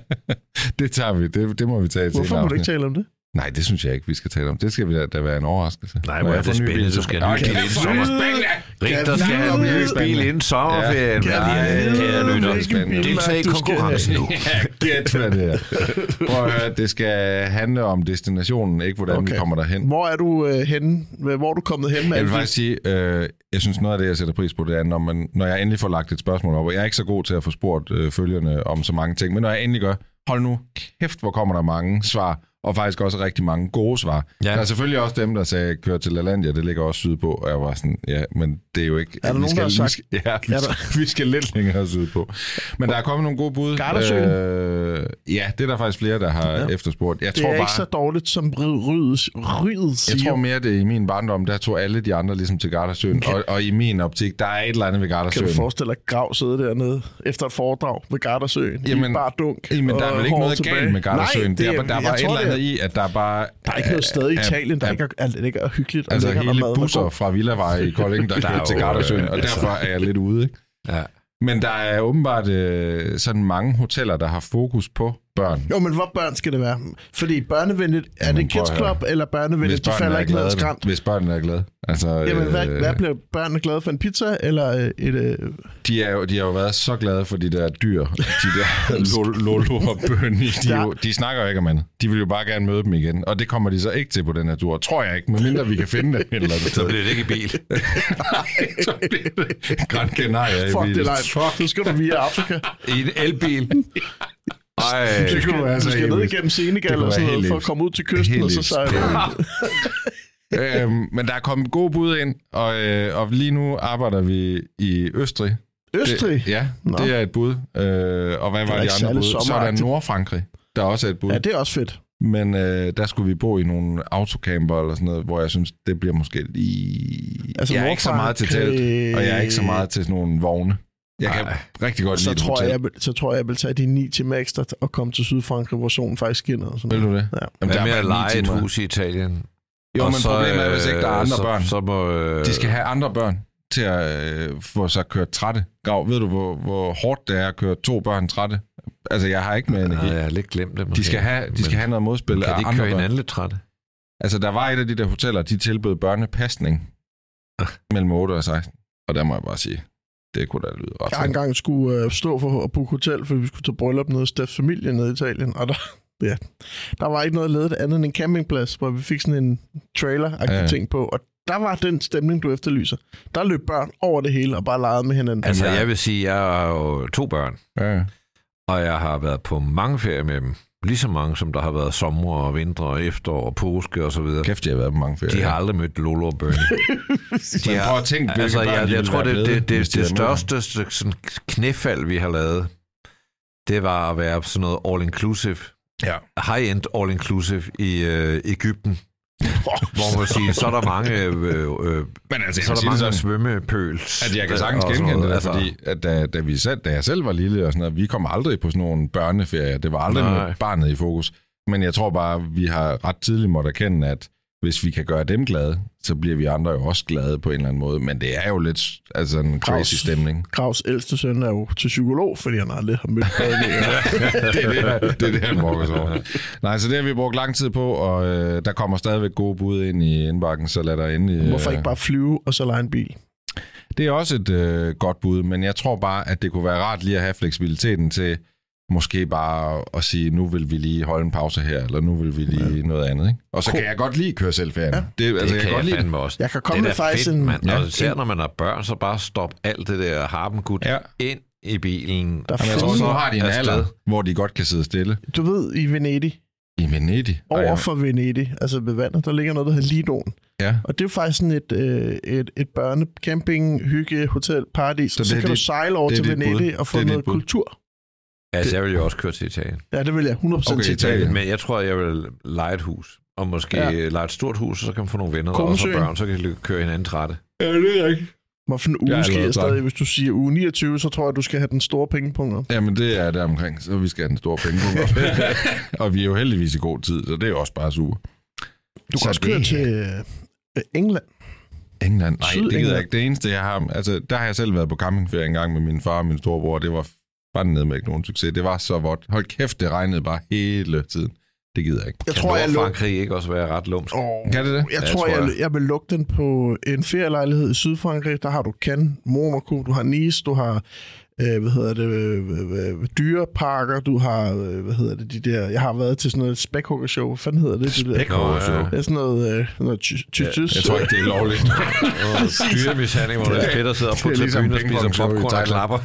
[SPEAKER 5] Det tager vi. Det, det må vi tage til.
[SPEAKER 6] Hvorfor
[SPEAKER 5] en
[SPEAKER 6] må du ikke
[SPEAKER 5] aften.
[SPEAKER 6] tale om det?
[SPEAKER 5] Nej, det synes jeg ikke, vi skal tale om. Det skal vi da, da være en overraskelse.
[SPEAKER 4] Nej,
[SPEAKER 5] Når
[SPEAKER 4] hvor er
[SPEAKER 5] jeg
[SPEAKER 4] det
[SPEAKER 5] får ny
[SPEAKER 4] spændende.
[SPEAKER 5] bil,
[SPEAKER 4] Du
[SPEAKER 5] så-
[SPEAKER 4] skal
[SPEAKER 5] Nå,
[SPEAKER 4] have ny
[SPEAKER 5] kæft,
[SPEAKER 4] bil
[SPEAKER 5] hvor
[SPEAKER 4] sommer.
[SPEAKER 5] er det spændende!
[SPEAKER 4] Rigtig skal have en ny bil inden sommerferien.
[SPEAKER 6] Kan
[SPEAKER 4] Ja,
[SPEAKER 6] jeg vide,
[SPEAKER 4] kære lytter.
[SPEAKER 6] hvilken bil
[SPEAKER 4] Deltag i
[SPEAKER 6] du skal
[SPEAKER 4] konkurrencen nu.
[SPEAKER 5] Ja, gæt hvad det er. Prøv at høre, det skal handle om destinationen, ikke hvordan okay. vi kommer derhen.
[SPEAKER 6] Hvor er du øh, henne? Hvor er du kommet hen med
[SPEAKER 5] Jeg vil
[SPEAKER 6] alt
[SPEAKER 5] faktisk sige, øh, jeg synes noget af det, jeg sætter pris på, det er, når, man, når jeg endelig får lagt et spørgsmål op, og jeg er ikke så god til at få spurgt øh, følgerne om så mange ting, men når jeg endelig gør, hold nu kæft, hvor kommer der mange svar, og faktisk også rigtig mange gode svar.
[SPEAKER 4] Ja.
[SPEAKER 5] Der er selvfølgelig også dem, der sagde, kør til LaLandia, det ligger også sydpå, og jeg var sådan, ja, men det er jo ikke...
[SPEAKER 6] Er der
[SPEAKER 5] vi
[SPEAKER 6] nogen,
[SPEAKER 5] skal,
[SPEAKER 6] der har sagt-
[SPEAKER 5] vi skal, ja, vi
[SPEAKER 6] Er
[SPEAKER 5] skal, vi skal lidt længere sydpå. Men der er kommet nogle gode bud.
[SPEAKER 6] Gardasøen?
[SPEAKER 5] Øh, ja, det er der faktisk flere, der har
[SPEAKER 6] Ja.
[SPEAKER 5] ja. efterspurgt. Jeg
[SPEAKER 6] Det
[SPEAKER 5] tror
[SPEAKER 6] er
[SPEAKER 5] bare,
[SPEAKER 6] ikke så dårligt, som Rydet Rydet siger.
[SPEAKER 5] jeg tror mere, det er i min barndom, der tog alle de andre ligesom til Gardasøen,
[SPEAKER 6] Kan-
[SPEAKER 5] og, og i min optik, der er et eller andet ved
[SPEAKER 6] Kan
[SPEAKER 5] Gardasøen.
[SPEAKER 6] du forestille dig Grav sidde dernede efter et foredrag ved Gardasøen?
[SPEAKER 5] Jamen-
[SPEAKER 6] I bare dunk.
[SPEAKER 5] Jamen, der er
[SPEAKER 6] og
[SPEAKER 5] vel ikke
[SPEAKER 6] hår
[SPEAKER 5] noget
[SPEAKER 6] tilbage.
[SPEAKER 5] galt med Gardasøen.
[SPEAKER 6] Nej,
[SPEAKER 5] Det
[SPEAKER 6] det
[SPEAKER 5] er,
[SPEAKER 6] er,
[SPEAKER 5] der er
[SPEAKER 6] jeg
[SPEAKER 5] bare et
[SPEAKER 6] tror,
[SPEAKER 5] eller
[SPEAKER 6] det
[SPEAKER 5] andet
[SPEAKER 6] er-
[SPEAKER 5] i, at der er bare...
[SPEAKER 6] Der er ikke noget sted i
[SPEAKER 5] er-
[SPEAKER 6] Italien, der
[SPEAKER 5] er-
[SPEAKER 6] ikke er, er, ikke er hyggeligt. Og
[SPEAKER 5] Altså
[SPEAKER 6] lækkert, og
[SPEAKER 5] hele
[SPEAKER 6] maden er
[SPEAKER 5] busser
[SPEAKER 6] god.
[SPEAKER 5] fra Villavej i Kolding, der
[SPEAKER 4] Der er
[SPEAKER 5] kører til
[SPEAKER 4] jo,
[SPEAKER 5] Gardasøen,
[SPEAKER 4] øh,
[SPEAKER 5] og
[SPEAKER 4] altså-
[SPEAKER 5] derfor er jeg lidt ude. Ikke?
[SPEAKER 4] Ja.
[SPEAKER 5] Men der er åbenbart øh, sådan mange hoteller, der har fokus på børn.
[SPEAKER 6] Jo, men hvor børn skal det være? Fordi børnevenligt, er
[SPEAKER 5] Jamen,
[SPEAKER 6] det Kids
[SPEAKER 5] prøv at høre.
[SPEAKER 6] Club, eller børnevenligt, de
[SPEAKER 5] børnene
[SPEAKER 6] falder
[SPEAKER 5] er
[SPEAKER 6] ikke ned ad
[SPEAKER 5] glade,
[SPEAKER 6] skrant?
[SPEAKER 5] Hvis børnene er glade. Altså,
[SPEAKER 6] Jamen, hvad,
[SPEAKER 5] øh,
[SPEAKER 6] hvad bliver børnene glade for? En pizza, eller øh, et... Øh,
[SPEAKER 5] de, er jo, de har jo været så glade for de der dyr, de der Lolo og Bønni. De, er jo, de snakker jo ikke om andet. De vil jo bare gerne møde dem igen. Og det kommer de så ikke til på den her tur. Tror jeg ikke, medmindre vi kan finde det. Eller
[SPEAKER 4] Så bliver det ikke i bil.
[SPEAKER 5] Nej, så bliver det Gran Canaria i
[SPEAKER 6] fuck
[SPEAKER 5] bil.
[SPEAKER 6] det langt. Fuck, nu skal du via Afrika.
[SPEAKER 4] I en elbil. Ej,
[SPEAKER 6] Du skal,
[SPEAKER 5] være
[SPEAKER 6] du
[SPEAKER 5] så
[SPEAKER 6] skal ned
[SPEAKER 5] episk.
[SPEAKER 6] igennem Senegal
[SPEAKER 5] kunne
[SPEAKER 6] og sådan
[SPEAKER 5] være
[SPEAKER 6] noget,
[SPEAKER 5] helt
[SPEAKER 6] for at
[SPEAKER 5] episk.
[SPEAKER 6] komme ud til kysten,
[SPEAKER 5] Helt
[SPEAKER 6] og så
[SPEAKER 5] episk.
[SPEAKER 6] sejler du.
[SPEAKER 5] øhm, men der er kommet gode bud ind, og, øh, og lige nu arbejder vi i Østrig.
[SPEAKER 6] Østrig?
[SPEAKER 5] Det, ja,
[SPEAKER 6] Nå.
[SPEAKER 5] det er et bud. Øh, og hvad var
[SPEAKER 6] ikke
[SPEAKER 5] de andre
[SPEAKER 6] særlig
[SPEAKER 5] bud? Så er der
[SPEAKER 6] sommeragtigt.
[SPEAKER 5] Nordfrankrig, der også er et bud.
[SPEAKER 6] Ja, det er også fedt.
[SPEAKER 5] Men øh, der skulle vi bo i nogle autocamper eller sådan noget, hvor jeg synes, det bliver måske lige...
[SPEAKER 6] Altså,
[SPEAKER 5] jeg er ikke så meget til telt, og jeg er ikke så meget til sådan nogle vogne. Jeg kan Ej. rigtig godt
[SPEAKER 6] så
[SPEAKER 5] lide
[SPEAKER 6] tror jeg, jeg vil, Så tror jeg, jeg vil tage de ni timer ekstra og komme til Sydfrankrig, hvor solen faktisk skinner. Og sådan
[SPEAKER 5] vil du det?
[SPEAKER 6] Ja.
[SPEAKER 4] Jamen, Hvad med at lege et hus i Italien?
[SPEAKER 5] Jo, og men så, problemet er, hvis ikke der er andre
[SPEAKER 4] så,
[SPEAKER 5] børn.
[SPEAKER 4] Så må, øh...
[SPEAKER 5] De skal have andre børn til at øh, få sig kørt trætte. Grav, ved du, hvor, hvor hårdt det er at køre to børn trætte? Altså, jeg har ikke med energi.
[SPEAKER 4] Nej, jeg har lidt glemt det. Måske.
[SPEAKER 5] De skal have, de skal have noget modspil.
[SPEAKER 4] Kan de ikke køre hinanden lidt trætte?
[SPEAKER 5] Altså, der var et af de der hoteller, de tilbød børnepasning mellem otte og seksten. Og der må jeg bare sige, det kunne da lyde ret.
[SPEAKER 6] Jeg engang skulle uh, stå for at booke hotel, fordi vi skulle tage bryllup nede i Steffs familie nede i Italien, og der, ja, der var ikke noget ledet andet end en campingplads, hvor vi fik sådan en trailer-agtig ja, ja. ting på, og der var den stemning, du efterlyser. Der løb børn over det hele og bare legede med hinanden.
[SPEAKER 4] Altså, jeg vil sige, jeg har jo to børn,
[SPEAKER 5] ja.
[SPEAKER 4] og jeg har været på mange ferier med dem. Lige så mange, som der har været sommer og vinter og efterår og påske og så videre.
[SPEAKER 5] Kæft, jeg har været på mange ferier.
[SPEAKER 4] De har aldrig mødt Lolo og Bernie.
[SPEAKER 5] De har, prøv at tænke,
[SPEAKER 4] altså,
[SPEAKER 5] børn,
[SPEAKER 4] jeg,
[SPEAKER 5] de
[SPEAKER 4] jeg tror, det,
[SPEAKER 5] blevet,
[SPEAKER 4] det, det, det største sådan, knæfald, vi har lavet, det var at være sådan noget all-inclusive.
[SPEAKER 5] Ja.
[SPEAKER 4] High-end all-inclusive i øh, Egypten. Hvor man siger, så er der mange, øh, øh,
[SPEAKER 5] Men altså,
[SPEAKER 4] så er der mange sådan, svømmepøls.
[SPEAKER 5] At jeg kan sagtens genkende det, altså, fordi at da, da, vi sad, da jeg selv var lille, og sådan noget, vi kom aldrig på sådan nogle børneferier. Det var aldrig med barnet i fokus. Men jeg tror bare, vi har ret tidligt måtte erkende, at hvis vi kan gøre dem glade, så bliver vi andre jo også glade på en eller anden måde. Men det er jo lidt altså en crazy stemning.
[SPEAKER 6] Gravs ældste søn er jo til psykolog, fordi han aldrig har mødt børnene.
[SPEAKER 5] det, er det, det er det, han brokker sig over. Nej, så det har vi brugt lang tid på, og øh, der kommer stadigvæk gode bud ind i indbakken, så lad der ind i...
[SPEAKER 6] Hvorfor ikke bare flyve og så lege en bil?
[SPEAKER 5] Det er også et øh, godt bud, men jeg tror bare, at det kunne være rart lige at have fleksibiliteten til måske bare at sige, nu vil vi lige holde en pause her, eller nu vil vi lige ja. noget andet. Ikke? Og så cool. kan jeg godt lide køre selvferien. Ja. Det, altså,
[SPEAKER 4] det
[SPEAKER 5] jeg
[SPEAKER 4] kan
[SPEAKER 5] godt
[SPEAKER 4] jeg
[SPEAKER 5] lide
[SPEAKER 4] fandme også.
[SPEAKER 6] Jeg kan komme
[SPEAKER 4] det er
[SPEAKER 6] faktisk
[SPEAKER 4] fedt,
[SPEAKER 6] en...
[SPEAKER 4] man.
[SPEAKER 6] Ja.
[SPEAKER 4] Og især når man har børn, så bare stop alt det der harpengud ja. ind i bilen.
[SPEAKER 5] Der jeg tror, nu har de en alder, hvor de godt kan sidde stille.
[SPEAKER 6] Du ved, i Venedig.
[SPEAKER 5] I Venedig?
[SPEAKER 6] Over for Venedig, altså ved vandet, der ligger noget, der hedder Lidoen.
[SPEAKER 5] Ja.
[SPEAKER 6] Og det er jo faktisk sådan et, øh, et, et børnecamping, hygge, hotel, paradis. Så, så kan du sejle over til Venedig og få noget kultur.
[SPEAKER 4] Altså, jeg vil jo også køre til Italien.
[SPEAKER 6] Ja, det vil jeg. hundrede procent
[SPEAKER 5] okay,
[SPEAKER 6] til Italien.
[SPEAKER 4] Italien. Men jeg tror, jeg vil lege et hus. Og måske ja. lege et stort hus, så kan man få nogle venner, og så børn, så kan de køre hinanden trætte.
[SPEAKER 5] Ja, det er rigtigt.
[SPEAKER 6] Hvorfor en uge skal jeg stadig? Hvis du siger uge niogtyve, så tror jeg, du skal have den store pengepunkt op.
[SPEAKER 5] Jamen, det er der omkring, så vi skal have den store pengepunkt op. Og vi er jo heldigvis i god tid, så det er jo også bare super.
[SPEAKER 6] Du kan også køre til England.
[SPEAKER 5] England? Nej, det gider jeg ikke. Det eneste, jeg har... Altså, der har jeg selv været på campingferie en gang med min far og min storebror, det var fandme med ikke nogen succes. Det var så vådt. Hold kæft, det regnede bare hele tiden. Det gider jeg ikke.
[SPEAKER 4] Jeg kan tror, jeg Frankrig luk... ikke også være ret lumsk?
[SPEAKER 6] Oh,
[SPEAKER 5] kan det det?
[SPEAKER 6] Jeg ja, tror, jeg, jeg, jeg vil lukke den på en ferielejlighed i Sydfrankrig. Der har du Cannes, Monaco, du har Nice, du har øh, hvad hedder det, øh, dyreparker, du har, øh, hvad hedder det, de der, jeg har været til sådan noget spækhuggershow. Hvad fanden hedder det?
[SPEAKER 4] Spækhuggershow?
[SPEAKER 6] Det er sådan noget, øh, noget tys.
[SPEAKER 5] Jeg tror ikke, det er lovligt.
[SPEAKER 4] Dyremishandling, hvor der er spætter sidder på tribunen og spiser popcorn og klapper.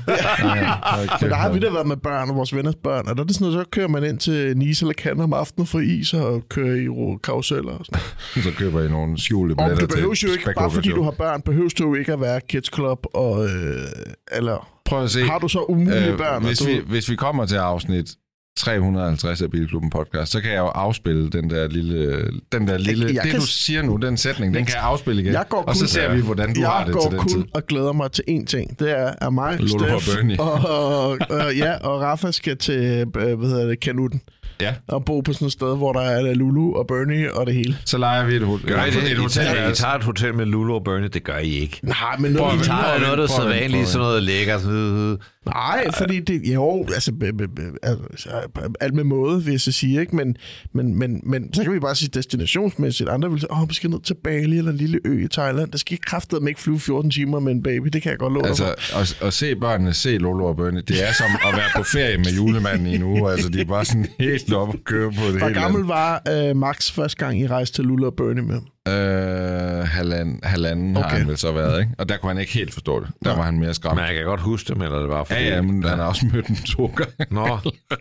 [SPEAKER 6] Men der har vi da været med børn og vores venners børn, og der er det sådan noget, så kører man ind til Nice eller Cannes om aftenen for is og kører i karuseller og sådan noget.
[SPEAKER 5] Så køber I nogle skjulte billetter til
[SPEAKER 6] spækhuggershow. Det behøver jo ikke, bare fordi du har børn, behøves du jo ikke at være Kids Club og, øh, eller...
[SPEAKER 5] Prøv at se.
[SPEAKER 6] Har du så umulige øh, børn?
[SPEAKER 5] Hvis,
[SPEAKER 6] du...
[SPEAKER 5] vi, hvis vi kommer til afsnit tre hundrede og halvtreds af Bilklubben podcast, så kan jeg jo afspille den der lille... Den der lille jeg, jeg det, kan... du siger nu, den sætning, den kan jeg afspille igen. Jeg og så ser vi, hvordan du
[SPEAKER 6] jeg
[SPEAKER 5] har det til den tid.
[SPEAKER 6] Jeg går kun og glæder mig til én ting. Det er, at mig, Steff og, og, og, ja, og Rafa skal til, hvad hedder det, Kanuten.
[SPEAKER 5] Ja.
[SPEAKER 6] Og bo på sådan et sted, hvor der er Lulu og Bernie og det hele.
[SPEAKER 5] Så leger vi et, ho-
[SPEAKER 4] gør I det?
[SPEAKER 5] et hotel.
[SPEAKER 4] I, I tager et hotel med Lulu og Bernie, det gør I ikke.
[SPEAKER 6] Nej, men noget,
[SPEAKER 4] I tager noget, der er så vanligt, sådan noget lækkert.
[SPEAKER 6] Nej, fordi det, jo, altså, altså, alt med måde, vil jeg så sige, ikke? Men, men, men, men så kan vi bare sige destinationsmæssigt. Andre vil sige, åh, vi skal ned til Bali eller en lille ø i Thailand. Der skal ikke kraftedeme ikke flyve fjorten timer med en baby, det kan jeg godt love
[SPEAKER 5] altså, at, at se børnene se Lulu og Bernie, det er som at være på ferie med julemanden i en uge. Altså, de er bare sådan helt op og køre på det.
[SPEAKER 6] Hvor
[SPEAKER 5] hele
[SPEAKER 6] gammel var øh, Max første gang, I rejste til Lulu og Bernie med?
[SPEAKER 5] Øh, halvanden, halvanden okay. har han vel så været, ikke? Og der kunne han ikke helt forstå det. Der ja. var han mere skræmt.
[SPEAKER 4] Men jeg kan godt huske dem, eller det var for
[SPEAKER 5] ja, ja, men han har også mødt dem to gange.
[SPEAKER 4] Nå.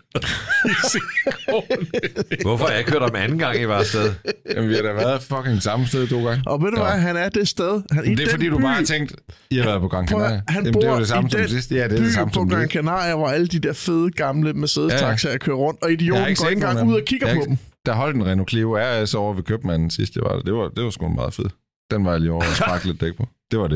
[SPEAKER 4] Hvorfor har jeg kørt om anden gang, I var afsted?
[SPEAKER 5] Jamen, vi har da været fucking samme sted to gange.
[SPEAKER 6] Og ved du ja. hvad, han er det sted. Han,
[SPEAKER 5] det er fordi, by, du bare har tænkt, I har været på Gran Canaria.
[SPEAKER 6] Han
[SPEAKER 5] Jamen,
[SPEAKER 6] bor
[SPEAKER 5] det er jo det samme som
[SPEAKER 6] den
[SPEAKER 5] sidst. Ja, det er det samme
[SPEAKER 6] på Gran Canaria, hvor alle de der fede gamle Mercedes-taxaer ja, ja. kører rundt, og idioten ikke går ikke engang ud og kigger på ikke, dem.
[SPEAKER 5] Der holdt en Renault Clio R S over ved købmanden sidst, jeg var der. Det var, det var sgu meget fedt. Den var jeg lige over og sparke lidt dæk på. Det var det.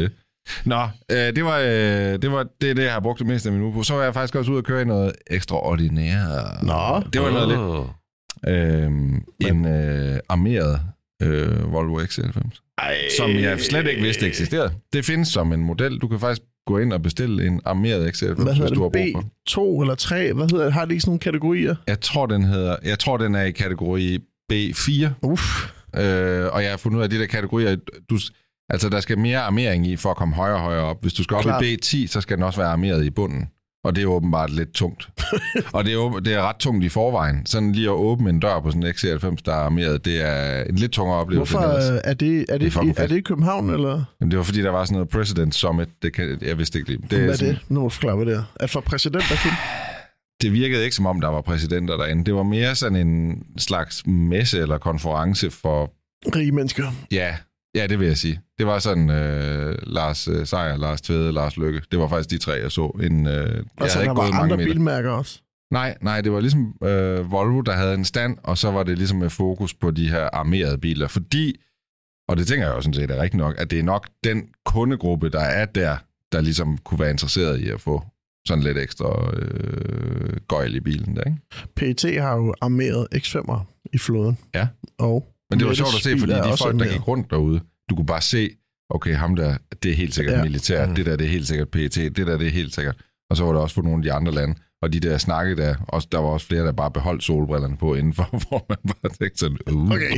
[SPEAKER 5] Nå, øh, det var øh, det, var, det, er det, jeg har brugt det meste af min uge på. Så var jeg faktisk også ude og køre i noget ekstraordinært.
[SPEAKER 6] Nå.
[SPEAKER 5] Det var noget lidt... Øh, en øh, armeret øh, Volvo X C halvfems, Ej. som jeg slet ikke vidste eksisterede. Det findes som en model. Du kan faktisk gå ind og bestille en armeret X C halvfems, hvis du har brug for.
[SPEAKER 6] B to eller tre? Hvad hedder det? Har det ikke sådan nogle kategorier?
[SPEAKER 5] Jeg tror, den hedder... Jeg tror, den er i kategori B fire.
[SPEAKER 6] Uff.
[SPEAKER 5] Øh, og jeg har fundet ud af de der kategorier... Du, altså, der skal mere armering i for at komme højere og højere op. Hvis du skal op Klart. i B ti, så skal den også være armeret i bunden. Og det er åbenbart lidt tungt. og det er, det er ret tungt i forvejen. Sådan lige at åbne en dør på sådan en X C halvfems, der er armeret, det er en lidt tungere oplevelse.
[SPEAKER 6] Hvorfor er det, er det, det, er, er det i København, eller? Jamen,
[SPEAKER 5] det var fordi, der var sådan noget President Summit. Det kan, jeg vidste ikke lige. Det
[SPEAKER 6] hvad er,
[SPEAKER 5] er sådan,
[SPEAKER 6] det? Nu må du forklare, hvad det er. At for præsidenter kun?
[SPEAKER 5] Det virkede ikke, som om der var præsidenter derinde. Det var mere sådan en slags messe eller konference for...
[SPEAKER 6] rige mennesker.
[SPEAKER 5] Ja, ja, det vil jeg sige. Det var sådan øh, Lars øh, Seier, Lars Tvede, Lars Løkke. Det var faktisk de tre, jeg så. En, øh,
[SPEAKER 6] altså, jeg der var andre bilmærker også?
[SPEAKER 5] Nej, nej, det var ligesom øh, Volvo, der havde en stand, og så var det ligesom med fokus på de her armerede biler. Fordi, og det tænker jeg jo sådan set er rigtigt nok, at det er nok den kundegruppe, der er der, der ligesom kunne være interesseret i at få sådan lidt ekstra øh, gøjl i bilen der, ikke?
[SPEAKER 6] P E T har jo armeret X fem'er i flåden.
[SPEAKER 5] Ja.
[SPEAKER 6] Og
[SPEAKER 5] men det var sjovt at se, fordi de folk, der gik rundt derude, du kunne bare se, okay, ham der, det er helt sikkert ja. militær, mm. det der, det er helt sikkert P E T, det der, det er helt sikkert. Og så var der også for nogle af de andre lande, og de der snakke der, også, der var også flere, der bare beholdt solbrillerne på indenfor, hvor man bare tænkte sådan, uh.
[SPEAKER 6] Okay.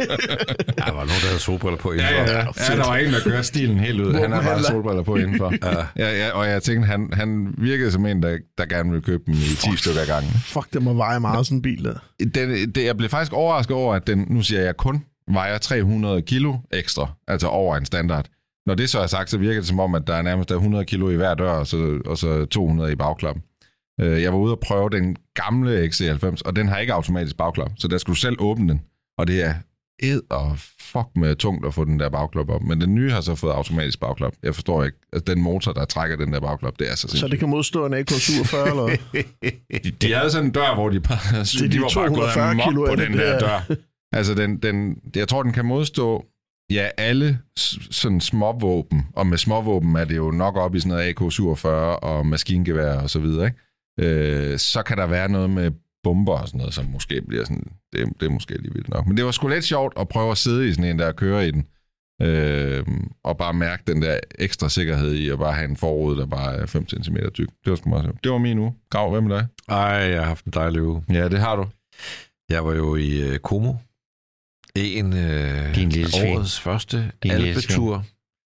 [SPEAKER 4] Der var nogen, der havde solbriller på indenfor.
[SPEAKER 5] Ja, ja, ja. ja der var en, der kørte stilen helt ud. Han havde bare solbriller på indenfor. ja. Ja, ja, og jeg tænkte, han, han virkede som en, der, der gerne ville købe dem i ti stykker ad gangen.
[SPEAKER 6] Fuck, det må veje meget sådan en bil der.
[SPEAKER 5] Den, det, jeg blev faktisk overrasket over, at den, nu siger jeg kun, vejer tre hundrede kilo ekstra, altså over en standard. Når det så er sagt, så virker det som om, at der er nærmest hundrede kilo i hver dør, og så, og så to hundrede i bagklappen. Jeg var ude og prøve den gamle X C halvfems, og den har ikke automatisk bagklap, så der skulle du selv åbne den, og det er ed og fuck med tungt at få den der bagklap op. Men den nye har så fået automatisk bagklap. Jeg forstår ikke, at den motor, der trækker den der bagklap, det er så sindssygt.
[SPEAKER 6] Så det kan modstå en A K syvogfyrre, eller?
[SPEAKER 5] de, de havde sådan en dør, hvor de bare, de, de var bare gået amok på den der dør. Altså, den, den, jeg tror, den kan modstå ja, alle sådan småvåben, og med småvåben er det jo nok op i sådan noget A K syvogfyrre og maskingevær og så videre, ikke? Øh, så kan der være noget med bomber og sådan noget, som måske bliver sådan, det, det er måske lige vildt nok. Men det var sgu lidt sjovt at prøve at sidde i sådan en der og køre i den, øh, og bare mærke den der ekstra sikkerhed i at bare have en forrude, der bare er fem centimeter tyk. Det var sgu meget sjovt. Det var min uge. Grav, hvad med dig?
[SPEAKER 4] Ej, jeg har haft en dejlig uge.
[SPEAKER 5] Ja, det har du.
[SPEAKER 4] Jeg var jo i uh, Como. En øh, årets første alpetur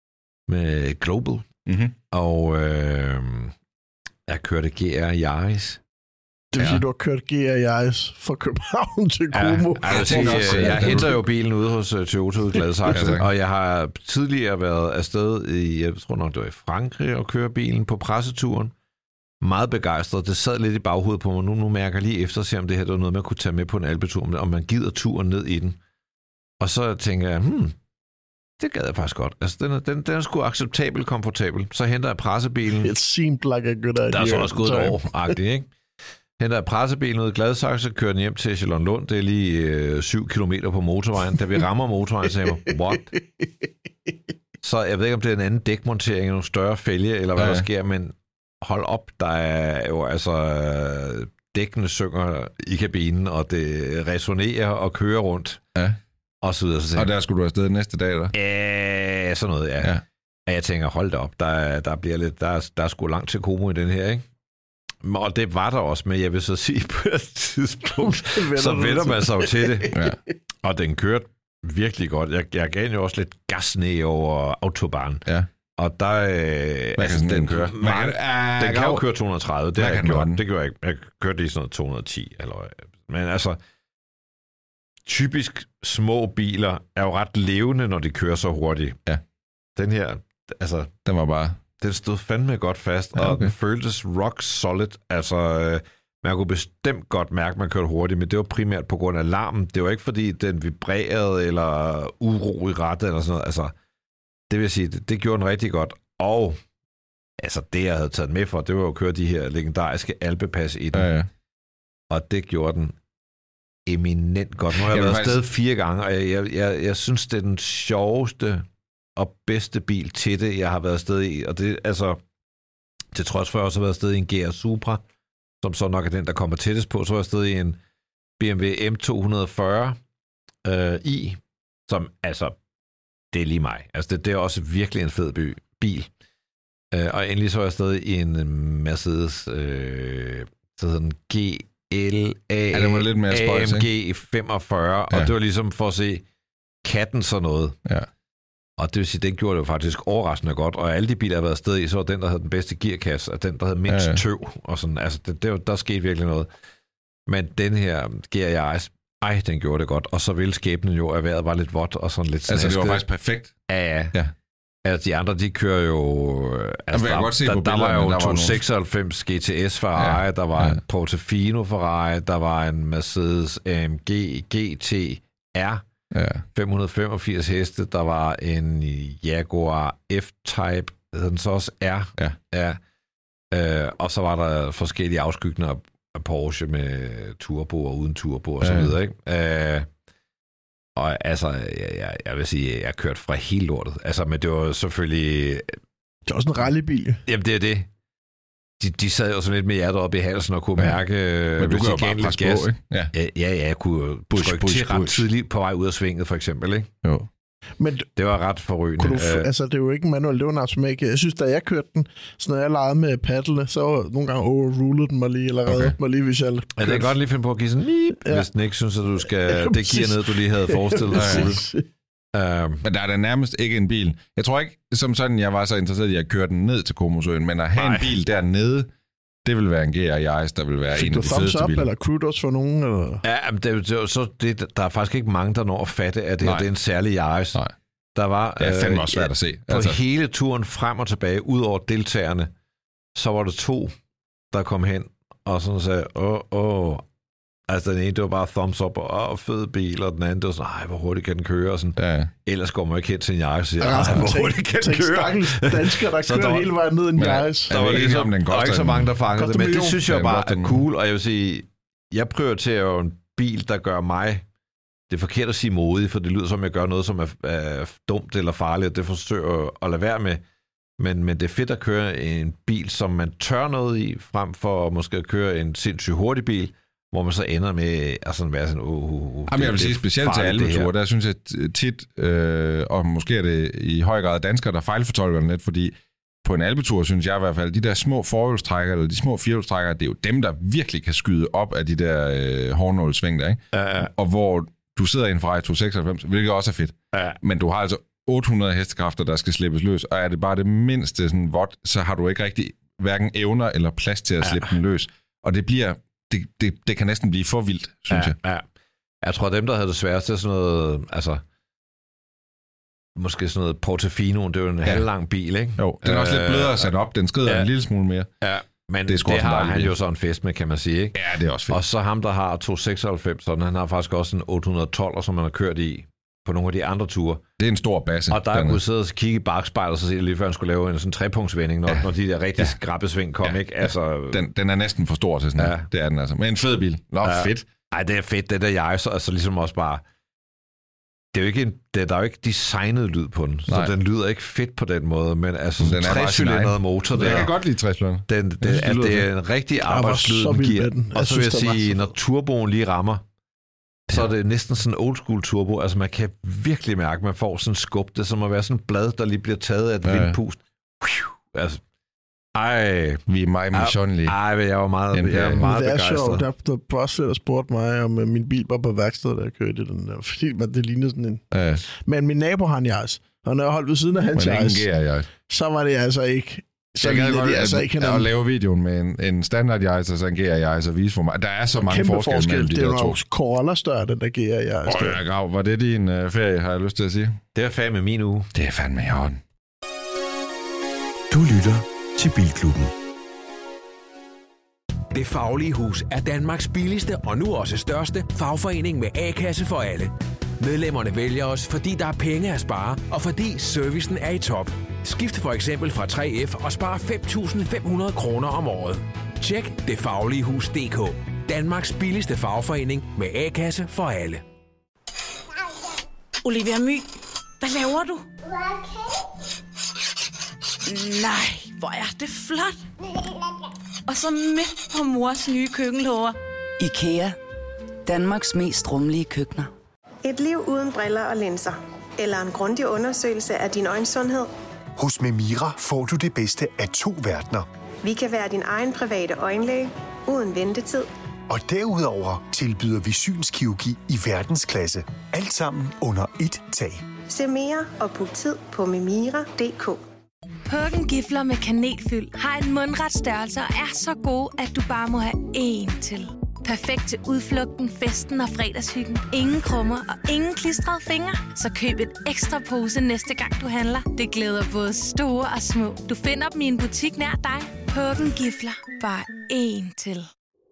[SPEAKER 4] med Global. Mm-hmm. Og øh, jeg kørte G R Yaris.
[SPEAKER 6] Det er fordi, ja. du har kørt G R Yaris fra København til Como.
[SPEAKER 4] Ja, altså, jeg, jeg henter jo bilen ude hos uh, Toyota ude i Gladsaxe, og jeg har tidligere været afsted i, jeg tror nok, det var i Frankrig, og køre bilen på presseturen. Meget begejstret. Det sad lidt i baghovedet på mig. Nu, nu mærker jeg lige efter, se om det her der var noget, man kunne tage med på en alpetur, om man gider turen ned i den. Og så tænker jeg, hmm, det gad jeg faktisk godt. Altså, den er, den, den er sgu acceptabel, komfortabel. Så henter jeg pressebilen.
[SPEAKER 6] It seemed like a good idea.
[SPEAKER 4] Der er så også gået et år-agtigt, ikke? Henter jeg pressebilen ud i Gladsaxe, kører den hjem til Charlottenlund. Det er lige øh, syv kilometer på motorvejen. Da vi rammer motorvejen, så jeg mig, what? Så jeg ved ikke, om det er en anden dækmontering, nogle større fælge, eller hvad ja. der sker, men hold op, der er jo altså dækkene synger i kabinen, og det resonerer og kører rundt.
[SPEAKER 5] Ja.
[SPEAKER 4] Og så videre. Så
[SPEAKER 5] og der skulle du afsted næste dag, eller?
[SPEAKER 4] Ja, sådan noget, ja. ja. Og jeg tænker, hold da op, der, der bliver lidt, der, der er sgu langt til Como i den her, ikke? Og det var der også med, jeg vil så sige, på et tidspunkt, så vender man sig jo til det. Ja. Og den kørte virkelig godt. Jeg, jeg gav jo også lidt gas ned over autobahn. Ja. Og der... Øh,
[SPEAKER 5] Hvad altså, kan den køre?
[SPEAKER 4] Man, man, uh, den kan jo køre to hundrede og tredive. Det har jeg gjort. Det gjorde jeg ikke. Jeg kørte i sådan noget to hundrede og ti. Eller, men altså... Typisk små biler er jo ret levende, når de kører så hurtigt.
[SPEAKER 5] Ja.
[SPEAKER 4] Den her, altså...
[SPEAKER 5] Den var bare...
[SPEAKER 4] Den stod fandme godt fast, ja, okay. Og den føltes rock solid. Altså, øh, man kunne bestemt godt mærke, at man kørte hurtigt, men det var primært på grund af larmen. Det var ikke, fordi den vibrerede, eller uro i rattet, eller sådan noget. Altså, det vil sige, det, det gjorde den rigtig godt. Og altså, det, jeg havde taget med for, det var jo at køre de her legendariske alpepas i den.
[SPEAKER 5] Ja, ja.
[SPEAKER 4] Og det gjorde den eminent godt. Nu har jeg, jeg været afsted faktisk... fire gange, og jeg, jeg, jeg, jeg synes, det er den sjoveste og bedste bil til det, jeg har været afsted i. Og det altså, til trods for, at jeg også har været afsted i en G R Supra, som så nok er den, der kommer tættest på, så var jeg afsted i en B M W M to fyrre øh, i, som altså, det er lige mig. Altså, det, det er også virkelig en fed by, bil. Øh, og endelig så var jeg afsted i en Mercedes, øh, så hedder den G L A
[SPEAKER 5] ja, det var lidt mere spøjs,
[SPEAKER 4] A M G femogfyrre, ja. Og det var ligesom for at se, katten sådan noget.
[SPEAKER 5] Ja.
[SPEAKER 4] Og det vil sige, den gjorde det jo faktisk overraskende godt, og alle de biler, jeg har været afsted i, så var den, der havde den bedste gearkasse, og den, der havde mindst ja, ja. tøv, og sådan, altså, det, det, der skete virkelig noget. Men den her G R Yaris, ej, den gjorde det godt, og så ville skæbnen jo, at vejret var lidt vådt, og sådan lidt
[SPEAKER 5] snasket. Altså, det var faktisk perfekt.
[SPEAKER 4] Ja, ja. ja. Altså, de andre, de kører jo... Altså,
[SPEAKER 5] der,
[SPEAKER 4] der, der, der var jo to seksoghalvfems G T S Ferrari, ja, der var ja. en Portofino Ferrari, der var en Mercedes A M G G T R, ja. fem hundrede og femogfirs heste, der var en Jaguar F-Type, hedder den så også R,
[SPEAKER 5] ja.
[SPEAKER 4] Ja. Øh, og så var der forskellige afskygninger af Porsche med turbo og uden turbo og så ja. videre, ikke? Øh, og altså, jeg, jeg, jeg vil sige, jeg har kørt fra hele lortet. Altså, men det var selvfølgelig...
[SPEAKER 6] Det er også en rallybil.
[SPEAKER 4] Jamen, det er det. De, de sad jo sådan lidt med hjertet op i halsen og kunne ja. mærke...
[SPEAKER 5] Men du kunne jo bare presse på, ikke?
[SPEAKER 4] Ja, ja, ja, jeg kunne bush, trykke bush, til ret bush. tidligt på vej ud af svinget, for eksempel, ikke?
[SPEAKER 5] Jo.
[SPEAKER 4] Men det var ret forrygende.
[SPEAKER 6] Du, altså, det er jo ikke manuel, det var en automatik. Jeg synes, da jeg kørte den, så når jeg legede med paddle, så var nogle gange overrulede den mig lige, eller redde okay. mig lige, hvis jeg...
[SPEAKER 4] Ja, det er godt lige finde på at give sådan lige, ja. hvis den ikke synes, at du skal... Ja, det giver ned, du lige havde forestillet dig.
[SPEAKER 5] Ja. Uh, men der er da nærmest ikke en bil. Jeg tror ikke, som sådan, jeg var så interesseret i at køre den ned til Komosøen, men at have Ej. en bil dernede, det vil være en G R Yaris, der vil være Fik en af de fedeste
[SPEAKER 6] up,
[SPEAKER 5] biler.
[SPEAKER 6] Eller Kudos for nogen? Eller?
[SPEAKER 4] Ja, men det, det, så, det, der er faktisk ikke mange, der når at fatte, at det, her, det er en særlig Yaris.
[SPEAKER 5] Nej.
[SPEAKER 4] Der var,
[SPEAKER 5] det er fandme også svært at se.
[SPEAKER 4] På altså. hele turen frem og tilbage, ud over deltagerne, så var der to, der kom hen og sådan sagde, åh, åh. Altså den ene, det var bare thumbs up, og åh, fed bil, og den anden, det var sådan, ej, hvor hurtigt kan den køre, og sådan.
[SPEAKER 5] Ja.
[SPEAKER 4] Ellers går man ikke hen til en Yaris og siger, ej, hvor hurtigt kan den køre.
[SPEAKER 6] Stakkels danskere, der kører hele vejen ned i en Yaris.
[SPEAKER 4] Der var ligesom, om den der var ikke så mange, der fangede det, men det synes jeg bare er cool, og jeg vil sige, jeg prioriterer jo en bil, der gør mig... Det er forkert at sige modig, for det lyder som, jeg gør noget, som er, er dumt eller farligt, og det forsøger jeg at lade være med. Men, men det er fedt at køre en bil, som man tør noget i, frem for måske at køre en sindssygt hurtig bil, hvor man så ender med at sådan være sådan, uh, uh, uh,
[SPEAKER 5] Jamen, jeg vil sige, specielt til alpeture, der synes jeg tit, øh, og måske er det i høj grad danskere, der fejlfortolker den lidt, fordi på en alpetur, synes jeg i hvert fald, de der små forhjulstrækker, eller de små firehjulstrækker, det er jo dem, der virkelig kan skyde op af de der øh, hårnålsving der, ikke?
[SPEAKER 4] Ja, ja.
[SPEAKER 5] Og hvor du sidder i en Ferrari to seksoghalvfems, hvilket også er fedt.
[SPEAKER 4] Ja.
[SPEAKER 5] Men du har altså otte hundrede hestekræfter, der skal slippes løs, og er det bare det mindste sådan vådt, så har du ikke rigtig hverken evner eller plads til at slippe ja. den løs. Og det bliver, det, det, det kan næsten blive for vildt, synes
[SPEAKER 4] ja,
[SPEAKER 5] jeg.
[SPEAKER 4] Ja. Jeg tror, at dem, der havde det sværest, det er sådan noget, altså, måske sådan noget Portofino, det er jo en ja. halvlang bil, ikke?
[SPEAKER 5] Jo, den er også lidt blødere sat op, den skrider ja. en lille smule mere.
[SPEAKER 4] Ja. Men det, det har han jo så en fest med, kan man sige, ikke?
[SPEAKER 5] Ja, det er også fedt.
[SPEAKER 4] Og så ham, der har to seksoghalvfems, sådan, han har faktisk også en otte hundrede og tolv, som man har kørt i på nogle af de andre ture.
[SPEAKER 5] Det er en stor basse.
[SPEAKER 4] Og der er kunne sidde og kigge i bagspejlet, og så se lige før han skulle lave en sådan trepunktsvending, når, ja. når de der rigtig ja. skrappe sving kom, ja. ikke? Altså,
[SPEAKER 5] den, den er næsten for stor til sådan ja. Det er den altså. Men en fed bil. Nå, ja. fedt.
[SPEAKER 4] Nej, det er fedt, det der jeg, så altså ligesom også bare... Det er jo ikke en, det er, der er jo ikke designet lyd på den, Nej. så den lyder ikke fedt på den måde, men altså den tre-cylindret motor der.
[SPEAKER 5] Jeg kan godt lide tre-cylinder.
[SPEAKER 4] Den, den, det, det er en rigtig arbejdslyd, den giver. Og så vil jeg sige, når turboen lige rammer, så er det næsten sådan en old school turbo. Altså man kan virkelig mærke, at man får sådan en skub. Det er som at være sådan et blad, der lige bliver taget af et ja. vindpust. Altså, ej.
[SPEAKER 5] Vi er meget missiondelige.
[SPEAKER 4] Ej, jeg var meget, jeg er meget
[SPEAKER 6] det er
[SPEAKER 4] begejstret.
[SPEAKER 6] sjovt. Der, der var også der spurgte mig, om min bil var på værkstedet, da jeg kørte den der. Fordi det lignede sådan en...
[SPEAKER 5] Ja.
[SPEAKER 6] Men min nabo har en Yaris. Og når jeg holdt ved siden af hans Yaris, så var det altså ikke... Så
[SPEAKER 5] jeg kan godt
[SPEAKER 6] altså ikke
[SPEAKER 5] at, at lave videoen med en, en standard Yaris og så en G R Yaris og vise for mig. Der er så mange forskelle forskel. mellem de
[SPEAKER 6] det
[SPEAKER 5] der to.
[SPEAKER 6] Det er jo Corolla større, den der G R Yaris.
[SPEAKER 5] Åh, jeg grav. Var det din uh, ferie, har jeg lyst til at sige?
[SPEAKER 4] Det er fandme min uge.
[SPEAKER 5] Det er fandme i hånden.
[SPEAKER 3] Du lytter til Bilklubben.
[SPEAKER 7] Det Faglige Hus er Danmarks billigste og nu også største fagforening med A-kasse for alle. Medlemmerne vælger os, fordi der er penge at spare, og fordi servicen er i top. Skift for eksempel fra tre F og spar fem tusind fem hundrede kroner om året. Tjek det faglige hus punktum d k. Danmarks billigste fagforening med A-kasse for alle.
[SPEAKER 1] Olivia My, hvad laver du?
[SPEAKER 8] Okay.
[SPEAKER 1] Nej, hvor er det flot. Og så midt på mors nye køkkenlåger.
[SPEAKER 2] IKEA. Danmarks mest rummelige køkkener.
[SPEAKER 8] Et liv uden briller og linser. Eller en grundig undersøgelse af din øjensundhed.
[SPEAKER 9] Hos Memira får du det bedste af to verdener.
[SPEAKER 8] Vi kan være din egen private øjenlæge, uden ventetid.
[SPEAKER 9] Og derudover tilbyder vi synskirurgi i verdensklasse. Alt sammen under ét tag.
[SPEAKER 8] Se mere og book tid på memira punktum d k.
[SPEAKER 10] Puggen Gifler med kanelfyld har en mundret størrelse og er så god, at du bare må have én til. Perfekt til udflugten, festen og fredagshyggen. Ingen krummer og ingen klistrede fingre. Så køb et ekstra pose næste gang du handler. Det glæder både store og små. Du finder dem i en butik nær dig. Puggen Gifler. Bare én til.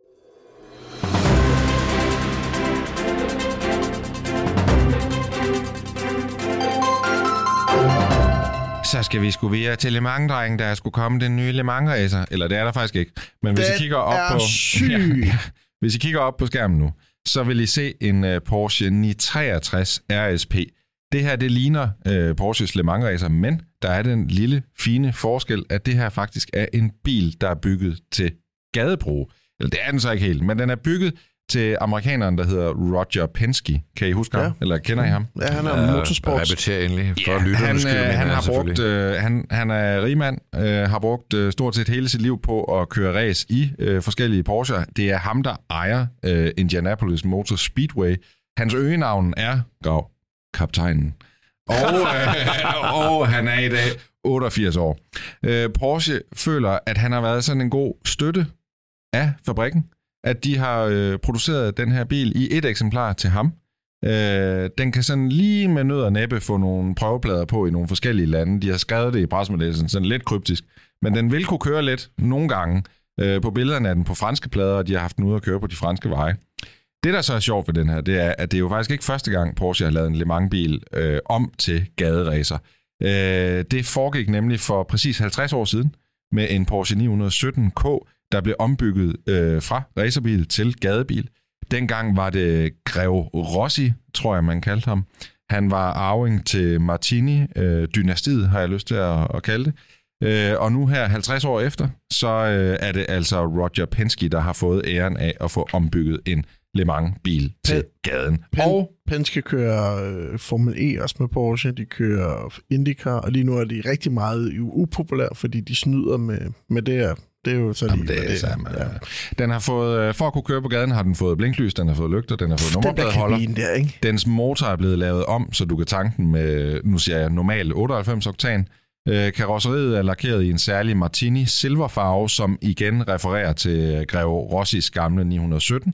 [SPEAKER 5] Så skal vi sgu videre til Le Mans-drengen, der skulle komme den nye Le Mans-racer. Eller det er der faktisk ikke. Men hvis
[SPEAKER 6] den
[SPEAKER 5] I kigger op på
[SPEAKER 6] syg.
[SPEAKER 5] ja, hvis I kigger op på skærmen nu, så vil I se en uh, Porsche ni treogtres R S P. Det her, det ligner uh, Porsches Le Mans-racer, men der er den lille, fine forskel, at det her faktisk er en bil, der er bygget til gadebrug. Eller det er den så ikke helt, men den er bygget til amerikaneren, der hedder Roger Penske. Kan I huske ham? Ja. Eller kender I ham?
[SPEAKER 6] Ja, han er uh, motorsport.
[SPEAKER 4] Repeter endelig for
[SPEAKER 5] ja,
[SPEAKER 4] lytterne.
[SPEAKER 5] Han,
[SPEAKER 4] skyld,
[SPEAKER 5] øh, han,
[SPEAKER 4] er
[SPEAKER 5] har brugt, øh, han, han er rigmand, øh, har brugt øh, stort set hele sit liv på at køre race i øh, forskellige Porsche. Det er ham, der ejer øh, Indianapolis Motor Speedway. Hans øgenavn er Grav, kaptajnen. Og, øh, og han er i dag otteogfirs år. Øh, Porsche føler, at han har været sådan en god støtte af fabrikken, at de har øh, produceret den her bil i et eksemplar til ham. Øh, den kan sådan lige med nød og næppe få nogle prøveplader på i nogle forskellige lande. De har skrevet det i pressemeddelelsen, sådan lidt kryptisk. Men den vil kunne køre lidt nogle gange. Øh, på billederne er den på franske plader, og de har haft den ude at køre på de franske veje. Det, der så er sjovt ved den her, det er, at det er jo faktisk ikke første gang, Porsche har lavet en Le Mans-bil øh, om til gaderacer. Øh, det foregik nemlig for præcis halvtreds år siden med en Porsche ni sytten K, der blev ombygget øh, fra racerbil til gadebil. Dengang var det Grev Rossi, tror jeg, man kaldte ham. Han var arving til Martini-dynastiet, øh, har jeg lyst til at, at kalde det. Øh, og nu her, halvtreds år efter, så øh, er det altså Roger Penske, der har fået æren af at få ombygget en Le Mans-bil til gaden.
[SPEAKER 6] Pen,
[SPEAKER 5] og
[SPEAKER 6] Penske kører øh, Formel E også med Porsche, de kører IndyCar, og lige nu er de rigtig meget upopulære, fordi de snyder med, med det her. Det er jo så lige,
[SPEAKER 5] det er
[SPEAKER 6] det,
[SPEAKER 5] samme.
[SPEAKER 6] ja.
[SPEAKER 5] Den har fået, for at kunne køre på gaden, har den fået blinklys, den har fået lygter, den har fået nummerpladeholder.
[SPEAKER 6] Den der, ikke?
[SPEAKER 5] Dens motor er blevet lavet om, så du kan tanke den med, nu siger jeg, normal otteoghalvfems oktan. Øh, karosseriet er lakeret i en særlig Martini silverfarve, som igen refererer til Grev Rossis gamle ni sytten.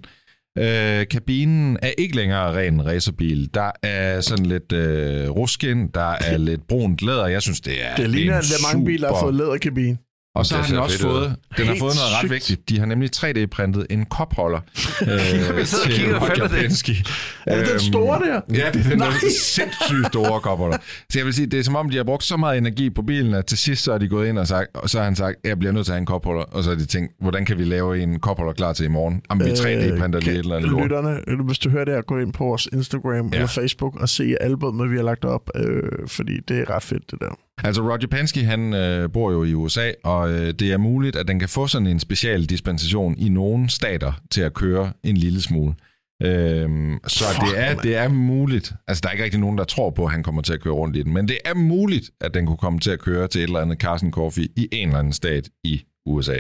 [SPEAKER 5] Øh, kabinen er ikke længere ren racerbil. Der er sådan lidt øh, ruskin, der er lidt brunt læder. Jeg synes, det er
[SPEAKER 6] det ligner, at
[SPEAKER 5] super...
[SPEAKER 6] mange biler har fået læderkabine.
[SPEAKER 5] Og så har den også fået, den har fået noget ret vigtigt. De har nemlig tre D-printet en kopholder øh, til Roger Penske.
[SPEAKER 6] Er det den store der?
[SPEAKER 5] Ja, det er den der sindssygt store kopholder. Så jeg vil sige, det er som om, de har brugt så meget energi på bilen, at til sidst så er de gået ind og sagt, og så har han sagt, jeg bliver nødt til at have en kopholder. Og så har de tænkt, hvordan kan vi lave en kopholder klar til i morgen? Jamen, vi tre D-printer lige et eller andet lort.
[SPEAKER 6] Lytterne, hvis du hører det her, gå ind på vores Instagram ja. eller Facebook og se albumet, vi har lagt op, øh, fordi det er ret fedt, det der.
[SPEAKER 5] Altså Roger Penske, han øh, bor jo i U S A, og øh, det er muligt, at den kan få sådan en special dispensation i nogle stater til at køre en lille smule. Øhm, så Fuck, det, er, det er muligt. Altså der er ikke rigtig nogen, der tror på, at han kommer til at køre rundt i den, men det er muligt, at den kunne komme til at køre til et eller andet Carson Coffee i en eller anden stat i U S A.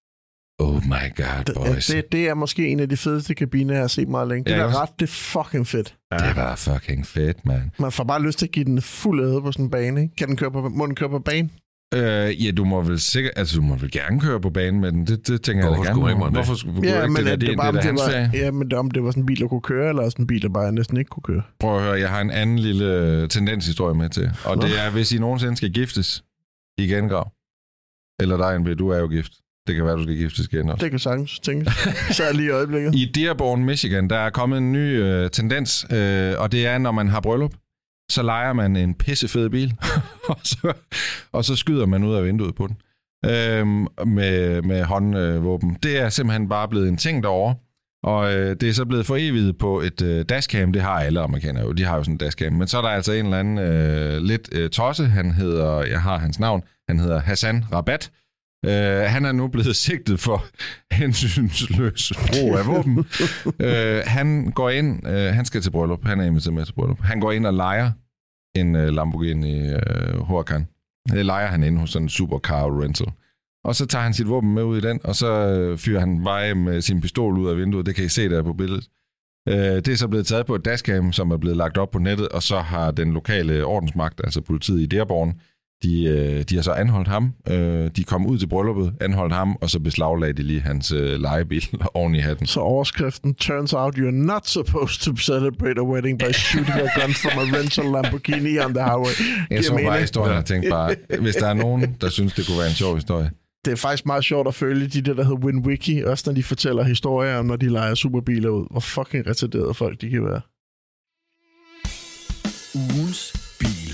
[SPEAKER 5] Oh my god, boys.
[SPEAKER 6] Det, det, det er måske en af de fedeste kabiner, jeg har set meget længe. Det ja, er ret, det er fucking fedt.
[SPEAKER 5] Ja. Det var fucking fedt, man.
[SPEAKER 6] Man får bare lyst til at give den fuld æde på sådan en bane, ikke? Kan den køre på, må den køre på bane?
[SPEAKER 5] Øh, ja, du må vel sikkert, altså du må vel gerne køre på banen med den. Det, det tænker
[SPEAKER 4] Hvorfor
[SPEAKER 5] jeg da gerne.
[SPEAKER 4] Hvorfor
[SPEAKER 5] Hvorfor skulle
[SPEAKER 6] ja,
[SPEAKER 5] du ikke
[SPEAKER 6] men
[SPEAKER 5] det? Det,
[SPEAKER 6] det, det,
[SPEAKER 5] det, det,
[SPEAKER 6] det, det var, ja, men det, om det var sådan en bil, der kunne køre, eller sådan en bil, der bare næsten ikke kunne køre.
[SPEAKER 5] Prøv at høre, jeg har en anden lille tendenshistorie med til. Og Nå. det er, hvis I nogensinde skal giftes igen, Grav. Eller dig, N B, du er jo gift. Det kan være, du skal giftes igen også.
[SPEAKER 6] Det kan sagtens tænkes. Så er lige i øjeblikket.
[SPEAKER 5] I Dearborn, Michigan, der er kommet en ny øh, tendens, øh, og det er, når man har bryllup, så lejer man en pissefed bil, og, så, og så skyder man ud af vinduet på den øh, med, med håndvåben. Det er simpelthen bare blevet en ting derovre. Og øh, det er så blevet foreviget på et øh, dashcam. Det har alle amerikanere jo. De har jo sådan en dashcam. Men så er der altså en eller anden øh, lidt øh, tosse. Han hedder, jeg har hans navn, han hedder Hassan Rabat. Øh, han er nu blevet sigtet for hensynsløs brug af våben. øh, han går ind, øh, han skal til bryllup. Han er inviteret med til bryllup. Han går ind og lejer en øh, Lamborghini øh, Huracan. Det lejer han ind hos sådan en supercar rental. Og så tager han sit våben med ud i den, og så øh, fyrer han veje med sin pistol ud af vinduet. Det kan I se der på billedet. Øh, det er så blevet taget på et dashcam, som er blevet lagt op på nettet, og så har den lokale ordensmagt, altså politiet i Dearborn, de, øh, de har så anholdt ham. Øh, de kom ud til brylluppet, anholdt ham, og så beslaglagde de lige hans øh, lejebil oven i hatten.
[SPEAKER 6] Så overskriften, turns out you're not supposed to celebrate a wedding by shooting a gun from a rental Lamborghini on the highway.
[SPEAKER 5] Jeg så bare historien og tænkte bare, hvis der er nogen, der synes, det kunne være en sjov historie.
[SPEAKER 6] Det er faktisk meget sjovt at følge de der, der hedder WinWiki, også når de fortæller historier om, når de leger superbiler ud. Hvor fucking retarderede folk de kan være.
[SPEAKER 3] Ugens bil.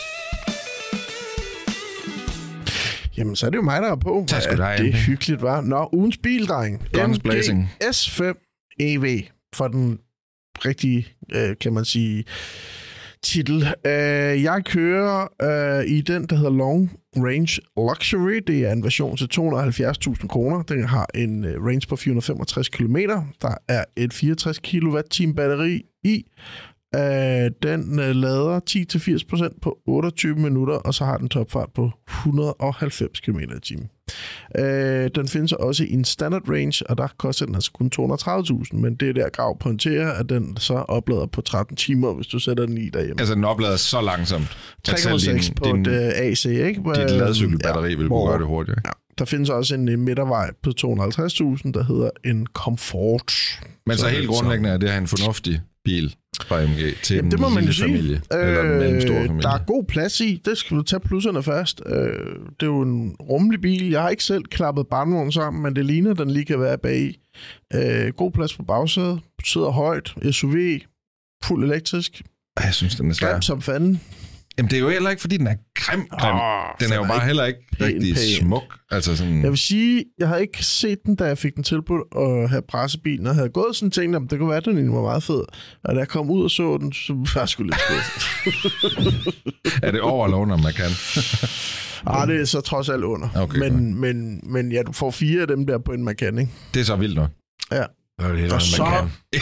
[SPEAKER 6] Jamen, så er det jo mig, der er på.
[SPEAKER 5] Tak skal du have.
[SPEAKER 6] Det er hyggeligt, var. Nå, ugens bildreng.
[SPEAKER 5] Guns Blazing.
[SPEAKER 6] S fem E V for den rigtige, øh, kan man sige, titel. Uh, jeg kører uh, i den, der hedder Long Range Luxury. Det er en version til to hundrede og halvfjerds tusind kroner. Den har en uh, range på fire hundrede og femogtres kilometer. Der er et fireogtres kilowatt-time batteri i. Uh, den uh, lader ti til firs procent på otteogtyve minutter, og så har den topfart på et hundrede og halvfems kilometer i timen. Uh, den findes også i en standard range, og der koster den altså kun to hundrede og tredive tusind, men det er der Grav pointerer, at den så oplader på tretten timer, hvis du sætter den i derhjemme.
[SPEAKER 5] Altså den oplader så langsomt.
[SPEAKER 6] tre komma seks på din, et uh, A C, ikke?
[SPEAKER 5] Dit ladcykelbatteri ja, vil kunne gøre det hurtigt.
[SPEAKER 6] Ja. Der findes også en midtervej på to hundrede og halvtreds tusind, der hedder en Comfort.
[SPEAKER 5] Men så, så helt grundlæggende er det her en fornuftig bil fra M G til
[SPEAKER 6] Jamen,
[SPEAKER 5] den
[SPEAKER 6] det
[SPEAKER 5] lille familie,
[SPEAKER 6] øh,
[SPEAKER 5] eller den mellemstore familie.
[SPEAKER 6] Der er god plads i. Det skal du tage plusserne først. Øh, det er jo en rummelig bil. Jeg har ikke selv klappet barnvognen sammen, men det ligner, den lige kan være bag. Øh, god plads på bagsædet. Sidder højt. S U V. Fuld elektrisk.
[SPEAKER 5] Jeg synes, den er svær.
[SPEAKER 6] Grim som fanden.
[SPEAKER 5] Jamen, det er jo heller ikke, fordi den er grim, grim. Oh, den er jo bare heller ikke pæn, rigtig pæn. smuk. Altså sådan...
[SPEAKER 6] Jeg vil sige, jeg havde ikke set den, da jeg fik den tilbudt at have pressebilen, og havde gået sådan tænkt, at det kunne være, at den var meget fed. Og da jeg kom ud og så den, så var jeg sgu lidt skuffet.
[SPEAKER 5] Er det over eller under, man kan?
[SPEAKER 6] Ah, det er så trods alt under. Okay, men, men, men ja, du får fire af dem der på en Macan, ikke?
[SPEAKER 5] Det er så vildt nok.
[SPEAKER 6] Ja.
[SPEAKER 4] Det er det, og så... man kan.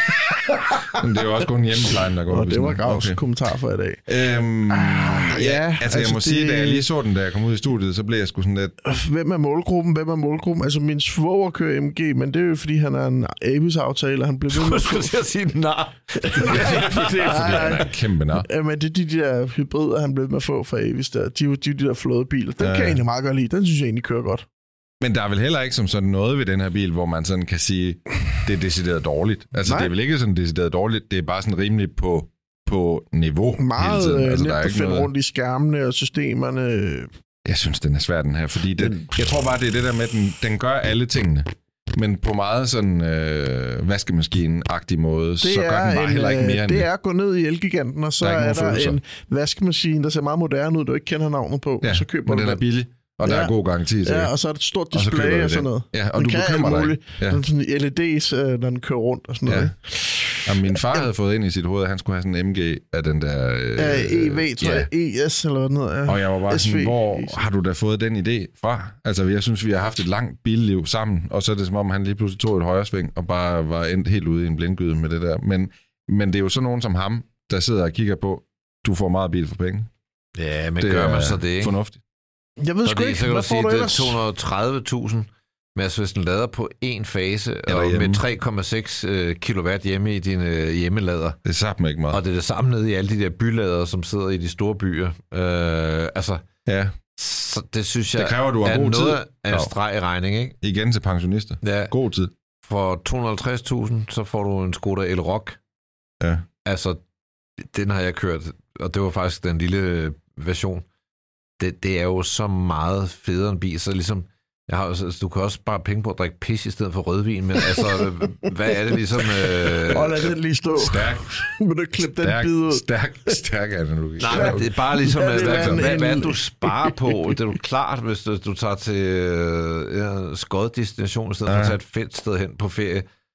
[SPEAKER 5] Men det er jo også kun hjemmeplejen, der går.
[SPEAKER 6] Og det var Gravs okay. kommentar for i dag.
[SPEAKER 5] Øhm, ah, ja, altså, altså jeg må det... sige, da jeg lige så den, da jeg kom ud i studiet, så blev jeg sgu sådan lidt...
[SPEAKER 6] Hvem er målgruppen? Hvem er målgruppen? Altså, min svoger kører M G, men det er jo, fordi han er en Avis-aftale, og han blev ved med at få...
[SPEAKER 4] Du skulle sige nar.
[SPEAKER 5] Det er, fordi han er kæmpe nar.
[SPEAKER 6] Ja, men det er de der hybrider, han blev med at få fra Avis der. De er jo de, de der flåde biler. Den ja. kan jeg egentlig meget godt lide. Den synes jeg egentlig kører godt.
[SPEAKER 5] Men der er vel heller ikke som sådan noget ved den her bil, hvor man sådan kan sige, det er decideret dårligt. Altså,
[SPEAKER 6] Nej.
[SPEAKER 5] det er vel ikke sådan decideret dårligt. Det er bare sådan rimeligt på, på niveau
[SPEAKER 6] meget
[SPEAKER 5] hele tiden. Altså,
[SPEAKER 6] nemt at finde noget... rundt i skærmene og systemerne.
[SPEAKER 5] Jeg synes, den er svær, den her. Fordi den, den... jeg tror bare, det er det der med, at den, den gør alle tingene. Men på meget sådan øh, vaskemaskine-agtig måde, det så gør den bare en, heller ikke mere end
[SPEAKER 6] det. Det er at gå ned i Elgiganten, og så der er, er der følelser. En vaskemaskine, der ser meget moderne ud, du ikke kender navnet på.
[SPEAKER 5] Ja,
[SPEAKER 6] så køber
[SPEAKER 5] men
[SPEAKER 6] du
[SPEAKER 5] den er billig. Og der
[SPEAKER 6] ja.
[SPEAKER 5] er god garanti til.
[SPEAKER 6] Ja, og så er der et stort display og, og sådan noget.
[SPEAKER 5] Ja, og
[SPEAKER 6] den
[SPEAKER 5] du bekymrer dig ikke.
[SPEAKER 6] Ja. Den sådan L E D's, når den kører rundt og sådan
[SPEAKER 5] ja.
[SPEAKER 6] noget.
[SPEAKER 5] Jamen, min far havde fået ind i sit hoved, at han skulle have sådan en M G af den der... Øh,
[SPEAKER 6] ja, E V, tror jeg. Ja. E S eller hvad den hedder. Ja.
[SPEAKER 5] Og jeg var bare S V. Sådan, hvor har du da fået den idé fra? Altså, jeg synes, vi har haft et langt billiv sammen, og så er det som om, han lige pludselig tog et højresving og bare var endt helt ude i en blindgyde med det der. Men, men det er jo sådan nogen som ham, der sidder og kigger på, du får meget bil for penge.
[SPEAKER 4] Ja, men det gør man så det, ikke?
[SPEAKER 5] Fornuftigt.
[SPEAKER 6] Jeg ved sgu ikke,
[SPEAKER 4] så kan
[SPEAKER 6] hvad
[SPEAKER 4] du
[SPEAKER 6] får
[SPEAKER 4] sige,
[SPEAKER 6] du
[SPEAKER 4] det
[SPEAKER 6] ellers?
[SPEAKER 4] er to hundrede og tredive tusind, men altså hvis den lader på én fase,
[SPEAKER 5] eller
[SPEAKER 4] og
[SPEAKER 5] hjemme.
[SPEAKER 4] med tre komma seks kilowatt hjemme i din øh, hjemmelader.
[SPEAKER 5] Det er sammen ikke meget.
[SPEAKER 4] Og det er det samme nede i alle de der bylader, som sidder i de store byer. Øh, altså,
[SPEAKER 5] ja.
[SPEAKER 4] Så det synes jeg
[SPEAKER 5] det kræver, du har
[SPEAKER 4] er
[SPEAKER 5] god
[SPEAKER 4] noget
[SPEAKER 5] tid.
[SPEAKER 4] af en streg i regning, ikke?
[SPEAKER 5] Igen til pensionister.
[SPEAKER 4] Ja.
[SPEAKER 5] God tid.
[SPEAKER 4] For to hundrede og halvtreds tusind, så får du en Skoda Elroq.
[SPEAKER 5] Ja.
[SPEAKER 4] Altså, den har jeg kørt, og det var faktisk den lille version. Det, det er jo så meget federe en bil, så ligesom, jeg har, altså, du kan også spare penge på at drikke pis i stedet for rødvin, men altså, hvad er det ligesom... Øh...
[SPEAKER 6] Åh, lad den lige stå.
[SPEAKER 5] Stærk.
[SPEAKER 6] Må du klippe den bid ud?
[SPEAKER 5] Stærk, stærk analogi.
[SPEAKER 4] Nej, men det er bare ligesom, ja, hvad, hvad, hvad, hvad du sparer på. Det er jo klart, hvis du, du tager til øh, ja, skoddestination i stedet ja. for at tage et fedt sted hen på ferie,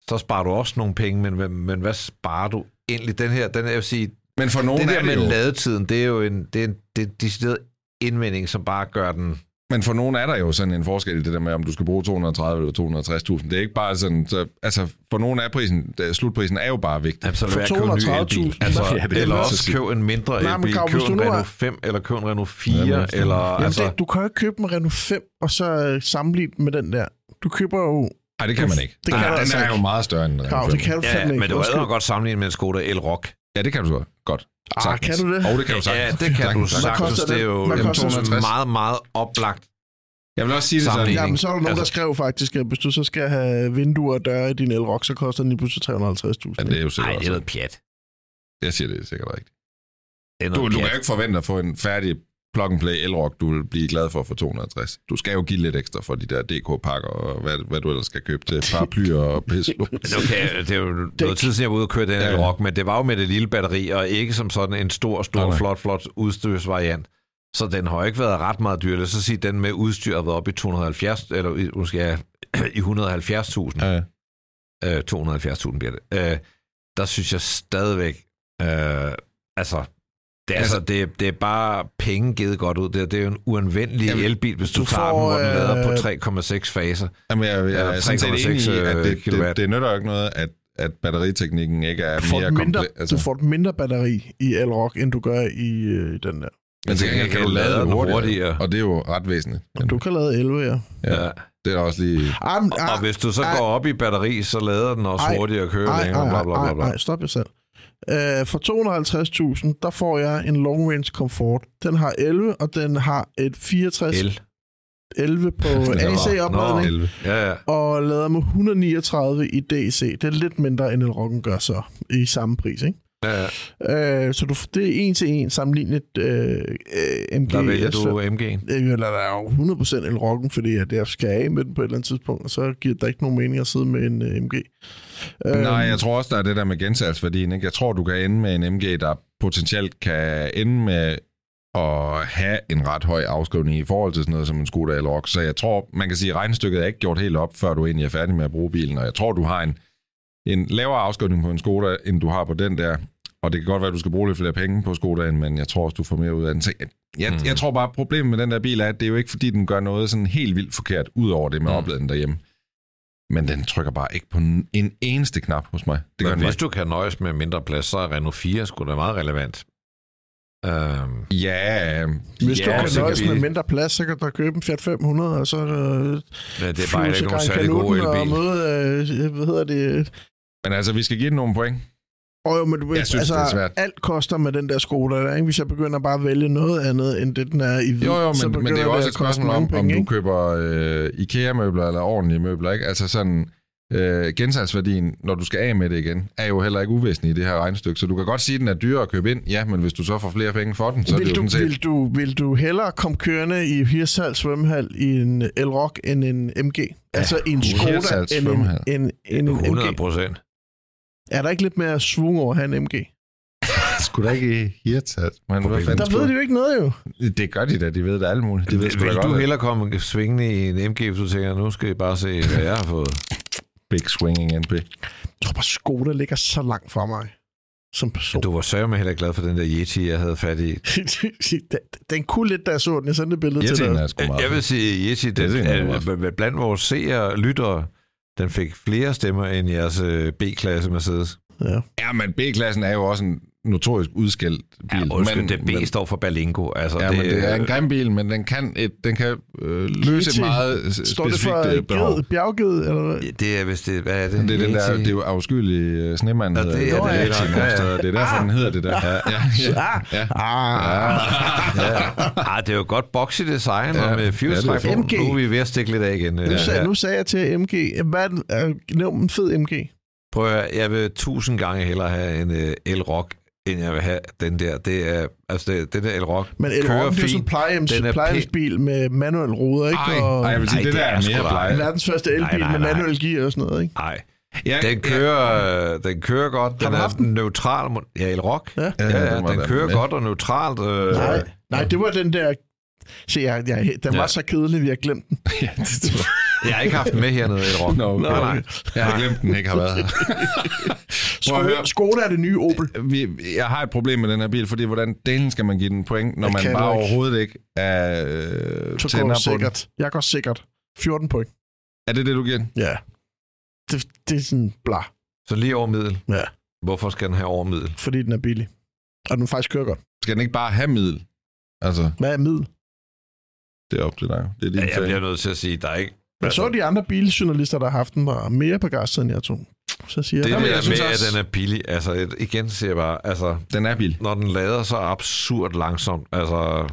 [SPEAKER 4] så sparer du også nogle penge, men, men hvad sparer du egentlig? Den her, den er, jeg vil sige,
[SPEAKER 5] men for nogen
[SPEAKER 4] det der
[SPEAKER 5] er det
[SPEAKER 4] med
[SPEAKER 5] jo...
[SPEAKER 4] ladetiden, det er jo en, det er en, det er en decideret indvending, som bare gør den...
[SPEAKER 5] Men for nogen er der jo sådan en forskel i det der med, om du skal bruge to hundrede og tredive eller to hundrede og tres tusind. Det er ikke bare sådan... Så, altså, for nogen er prisen... Slutprisen er jo bare vigtig.
[SPEAKER 4] Altså,
[SPEAKER 6] for to hundrede og tredive tusind.
[SPEAKER 4] Altså,
[SPEAKER 5] ja,
[SPEAKER 4] eller også køb en mindre
[SPEAKER 6] Nej,
[SPEAKER 4] elbil.
[SPEAKER 6] Kav,
[SPEAKER 4] køb en
[SPEAKER 6] Renault
[SPEAKER 4] er... fem, eller køb en Renault fire, ja, eller...
[SPEAKER 6] Jamen,
[SPEAKER 4] altså...
[SPEAKER 6] det, du kan jo ikke købe en Renault fem, og så sammenligne med den der. Du køber jo...
[SPEAKER 5] Nej, det kan man ikke.
[SPEAKER 6] Det kan
[SPEAKER 5] Nej, den
[SPEAKER 6] altså
[SPEAKER 5] er jo meget større end en
[SPEAKER 6] Kav, det kan du
[SPEAKER 4] ja,
[SPEAKER 6] fandme ikke.
[SPEAKER 4] Men det var jo godt sammenlignet med en Skoda Elroq.
[SPEAKER 5] Ja, det kan du så godt.
[SPEAKER 6] Ah, kan du det?
[SPEAKER 5] Og det kan du sagtens.
[SPEAKER 4] Ja, det kan
[SPEAKER 5] sagtens.
[SPEAKER 4] du sagtens. Det er jo meget, meget oplagt.
[SPEAKER 5] Jeg vil også sige det sådan.
[SPEAKER 6] Ja, men så er der nogen, altså, der skrev faktisk, at hvis du så skal have vinduer og døre i din Elroq, så koster den lige pludselig tre hundrede og halvtreds tusind.
[SPEAKER 5] Ja, det er jo sikkert.
[SPEAKER 4] Nej, det er noget pjat.
[SPEAKER 5] Jeg siger det sikkert rigtigt.
[SPEAKER 4] Det
[SPEAKER 5] du, du kan jo ikke forvente at få en færdig plug-and-play Elroq, du vil blive glad for for to hundrede og tres. Du skal jo give lidt ekstra for de der D K-pakker og hvad, hvad du ellers skal købe til paraplyer og pisse.
[SPEAKER 4] Okay, det er jo noget tid siden, jeg var ude og køre den ja. Elroq, men det var jo med det lille batteri, og ikke som sådan en stor, stor, nej, flot, flot udstyrsvariant. Så den har ikke været ret meget dyr. Så sige, den med udstyr har været op i to hundrede og halvfjerds, eller måske ja, i et hundrede og halvfjerds tusind. Ja. Øh, to hundrede og halvfjerds tusind bliver det. Øh, der synes jeg stadigvæk, øh, altså, det er, altså, det, det er bare penge givet godt ud. Det, det er jo en uanvendelig jamen, elbil, hvis du, du tager får, den, hvor den lader på tre komma seks faser.
[SPEAKER 5] Jamen, jeg, jeg, jeg er sådan set enig i, at det, det, det nytter jo ikke noget, at, at batteriteknikken ikke er mere komplet.
[SPEAKER 6] Altså. Du får et mindre batteri i Elroq, end du gør i, øh, i den der.
[SPEAKER 5] Men det kan, kan du lade den hurtigere, hurtigere, og det er jo ret væsentligt.
[SPEAKER 6] Men du kan lade elleve, ja.
[SPEAKER 5] Ja, det er også lige...
[SPEAKER 4] Am, og, og hvis du så ej, går op i batteri, så lader den også ej, hurtigere at køre ej, længere, bla, bla, bla, bla.
[SPEAKER 6] Nej, stop jer selv. Uh, for to hundrede og halvtreds tusind, der får jeg en long range comfort. Den har elleve, og den har et fireogtres...
[SPEAKER 4] El.
[SPEAKER 6] elleve på A C-opladning,
[SPEAKER 4] ja, ja.
[SPEAKER 6] og lader med et hundrede og niogtredive i D C. Det er lidt mindre, end Elroq'en gør så, i samme pris, ikke?
[SPEAKER 4] Ja,
[SPEAKER 6] ja. Uh, så du, det er en til en sammenlignet uh, uh, M G.
[SPEAKER 4] Der vælger du M G'en?
[SPEAKER 6] Eller der er jo hundrede procent Elroq'en, fordi at jeg skal af med den på et eller andet tidspunkt, og så giver der ikke nogen mening at sidde med en uh, M G.
[SPEAKER 5] Uh, Nej, jeg tror også, der er det der med gensalgsværdien. Ikke? Jeg tror, du kan ende med en M G, der potentielt kan ende med at have en ret høj afskrivning i forhold til sådan noget som en Skoda Elroq. Så jeg tror, man kan sige, at regnestykket er ikke gjort helt op, før du egentlig er færdig med at bruge bilen. Og jeg tror, du har en en lavere afskrivning på en Skoda, end du har på den der. Og det kan godt være, at du skal bruge lidt flere penge på Skodaen, men jeg tror også, du får mere ud af den. Så jeg, jeg, mm. jeg tror bare, at problemet med den der bil er, at det er jo ikke, fordi den gør noget sådan helt vildt forkert, ud over det med mm. opladningen derhjemme. Men den trykker bare ikke på en eneste knap hos mig. Det
[SPEAKER 4] men hvis du kan nøjes med mindre plads, så er Renault fire sgu da meget relevant.
[SPEAKER 5] Um, ja,
[SPEAKER 6] hvis
[SPEAKER 5] ja,
[SPEAKER 6] du kan nøjes vi... med mindre plads, så kan du købe en Fiat fem hundrede, og så uh,
[SPEAKER 4] ja, det er bare ikke nogen særlig god elbil.
[SPEAKER 6] Og møde, uh, hvad hedder det?
[SPEAKER 5] Men altså, vi skal give den nogle point.
[SPEAKER 6] Og jo, men du, jeg synes, altså, det er svært. Alt koster med den der Skoda der, ikke? Hvis jeg begynder bare at vælge noget andet, end det den er i hvid,
[SPEAKER 5] jo, jo, men, men det er jo også et spørgsmål om,
[SPEAKER 6] penge,
[SPEAKER 5] om du
[SPEAKER 6] ikke?
[SPEAKER 5] køber øh, IKEA-møbler eller ordentlige møbler, ikke? Altså sådan, øh, gensalgsværdien, når du skal af med det igen, er jo heller ikke uvæsentlig i det her regnestykke. Så du kan godt sige, at den er dyrere at købe ind, ja, men hvis du så får flere penge for den, så
[SPEAKER 6] vil
[SPEAKER 5] er det jo
[SPEAKER 6] du,
[SPEAKER 5] sådan set...
[SPEAKER 6] Vil du, vil du hellere komme kørende i Hirtshals svømmehal i en Elroq end en M G? Ja, altså i en Skoda end en, en, en, en
[SPEAKER 4] hundrede procent.
[SPEAKER 6] Er der ikke lidt mere svung over at have en M G?
[SPEAKER 5] Skulle da ikke i Hirtshals?
[SPEAKER 6] Der ved de jo ikke noget, jo.
[SPEAKER 5] Det gør de da, de ved det alt muligt. De ved
[SPEAKER 4] vil vil du hellere komme svingende i en M G, hvis du tænker, nu skal I bare se, hvad jeg har fået?
[SPEAKER 5] Big swinging N P.
[SPEAKER 6] Jeg tror bare, Skoda ligger så langt fra mig som person.
[SPEAKER 4] Du var sørme heller glad for den der Yeti, jeg havde fat i.
[SPEAKER 6] Den kunne lidt, da jeg så den. Jeg sendte et billede til dig.
[SPEAKER 4] Jeg, jeg vil sige, Yeti, den, er, blandt vores seere og lyttere, den fik flere stemmer end jeres B-klasse Mercedes.
[SPEAKER 6] Ja.
[SPEAKER 5] Ja, men B-klassen er jo også en notorisk udskældt bil.
[SPEAKER 4] Ja, undskyld, men, det B men, står for Berlingo. Altså,
[SPEAKER 5] ja,
[SPEAKER 4] det,
[SPEAKER 5] men det er en grim bil, men den kan, et, den kan øh, løse et meget specifikt
[SPEAKER 6] behov. Står det for bjergged, eller hvad?
[SPEAKER 4] Ja, det er, hvis det, hvad er det?
[SPEAKER 5] Det er, den der, det er jo afskyelige snemand.
[SPEAKER 4] Ja, det er det. Er det,
[SPEAKER 5] det, ja, ja. Det er derfor, den hedder det der. Ja, ja, ja. ja.
[SPEAKER 4] Ah. ja. Ah, det er jo godt boxy design, ja, og med fyrstræk på. Nu er vi ved at stikke lidt af igen.
[SPEAKER 6] Nu, ja, sag, ja. nu sagde jeg til M G, hvad er nævnt en fed M G?
[SPEAKER 4] Prøv at, jeg vil tusind gange hellere have en uh, Elroq, end jeg vil have den der. Det er, altså det, den der Elroq
[SPEAKER 6] men Elroq, det er sådan en plejehjems, plejehjemsbil med manuel ruder, ikke?
[SPEAKER 5] Ej, og, ej, jeg vil sige, ej, det, det der er mere pleje.
[SPEAKER 6] Verdens første elbil nej, nej, nej. med manuel gear og sådan noget, ikke?
[SPEAKER 4] Nej. Ja, den kører, ja. den kører godt. Den er den? neutral. Ja, Elroq. Ja, ja, ja, ja den kører godt og neutralt. Øh,
[SPEAKER 6] nej, nej, det var den der... Se, jeg, jeg, den var ja. så kedelig, vi har glemt den.
[SPEAKER 5] ja, det tror jeg.
[SPEAKER 4] Jeg har ikke haft den med hernede i Rock.
[SPEAKER 5] No, okay.
[SPEAKER 4] Nej, nej.
[SPEAKER 5] Jeg har glemt, den ikke har været her.
[SPEAKER 6] Skoda, Skoda er det nye Opel.
[SPEAKER 5] Vi, jeg har et problem med den her bil, fordi hvordan delen skal man give den point, når
[SPEAKER 6] Det
[SPEAKER 5] man
[SPEAKER 6] kan
[SPEAKER 5] bare
[SPEAKER 6] du ikke.
[SPEAKER 5] overhovedet ikke er øh,
[SPEAKER 6] Så
[SPEAKER 5] tænder
[SPEAKER 6] går
[SPEAKER 5] på
[SPEAKER 6] sikkert.
[SPEAKER 5] den.
[SPEAKER 6] Jeg går sikkert. fjorten point.
[SPEAKER 5] Er det det, du giver den?
[SPEAKER 6] Ja. Det, det er sådan bla.
[SPEAKER 4] Så lige over middel.
[SPEAKER 6] Ja.
[SPEAKER 4] Hvorfor skal den have over middel?
[SPEAKER 6] Fordi den er billig. Og den faktisk kører godt.
[SPEAKER 5] Skal den ikke bare have middel? Altså,
[SPEAKER 6] Hvad er middel?
[SPEAKER 5] det er op til dig. Det er din
[SPEAKER 4] Ja, jeg
[SPEAKER 5] fan.
[SPEAKER 4] bliver nødt til at sige, der er ikke...
[SPEAKER 6] Jeg så de andre biljournalister, der har haft den, var mere begejstret, end jeg tog. Så siger
[SPEAKER 4] Det
[SPEAKER 6] jeg,
[SPEAKER 4] der
[SPEAKER 5] jeg
[SPEAKER 4] med,
[SPEAKER 5] synes
[SPEAKER 4] at
[SPEAKER 5] også-
[SPEAKER 4] den er billig, altså et, igen siger jeg bare, altså,
[SPEAKER 5] Den er bil.
[SPEAKER 4] når den lader så absurd langsomt, altså,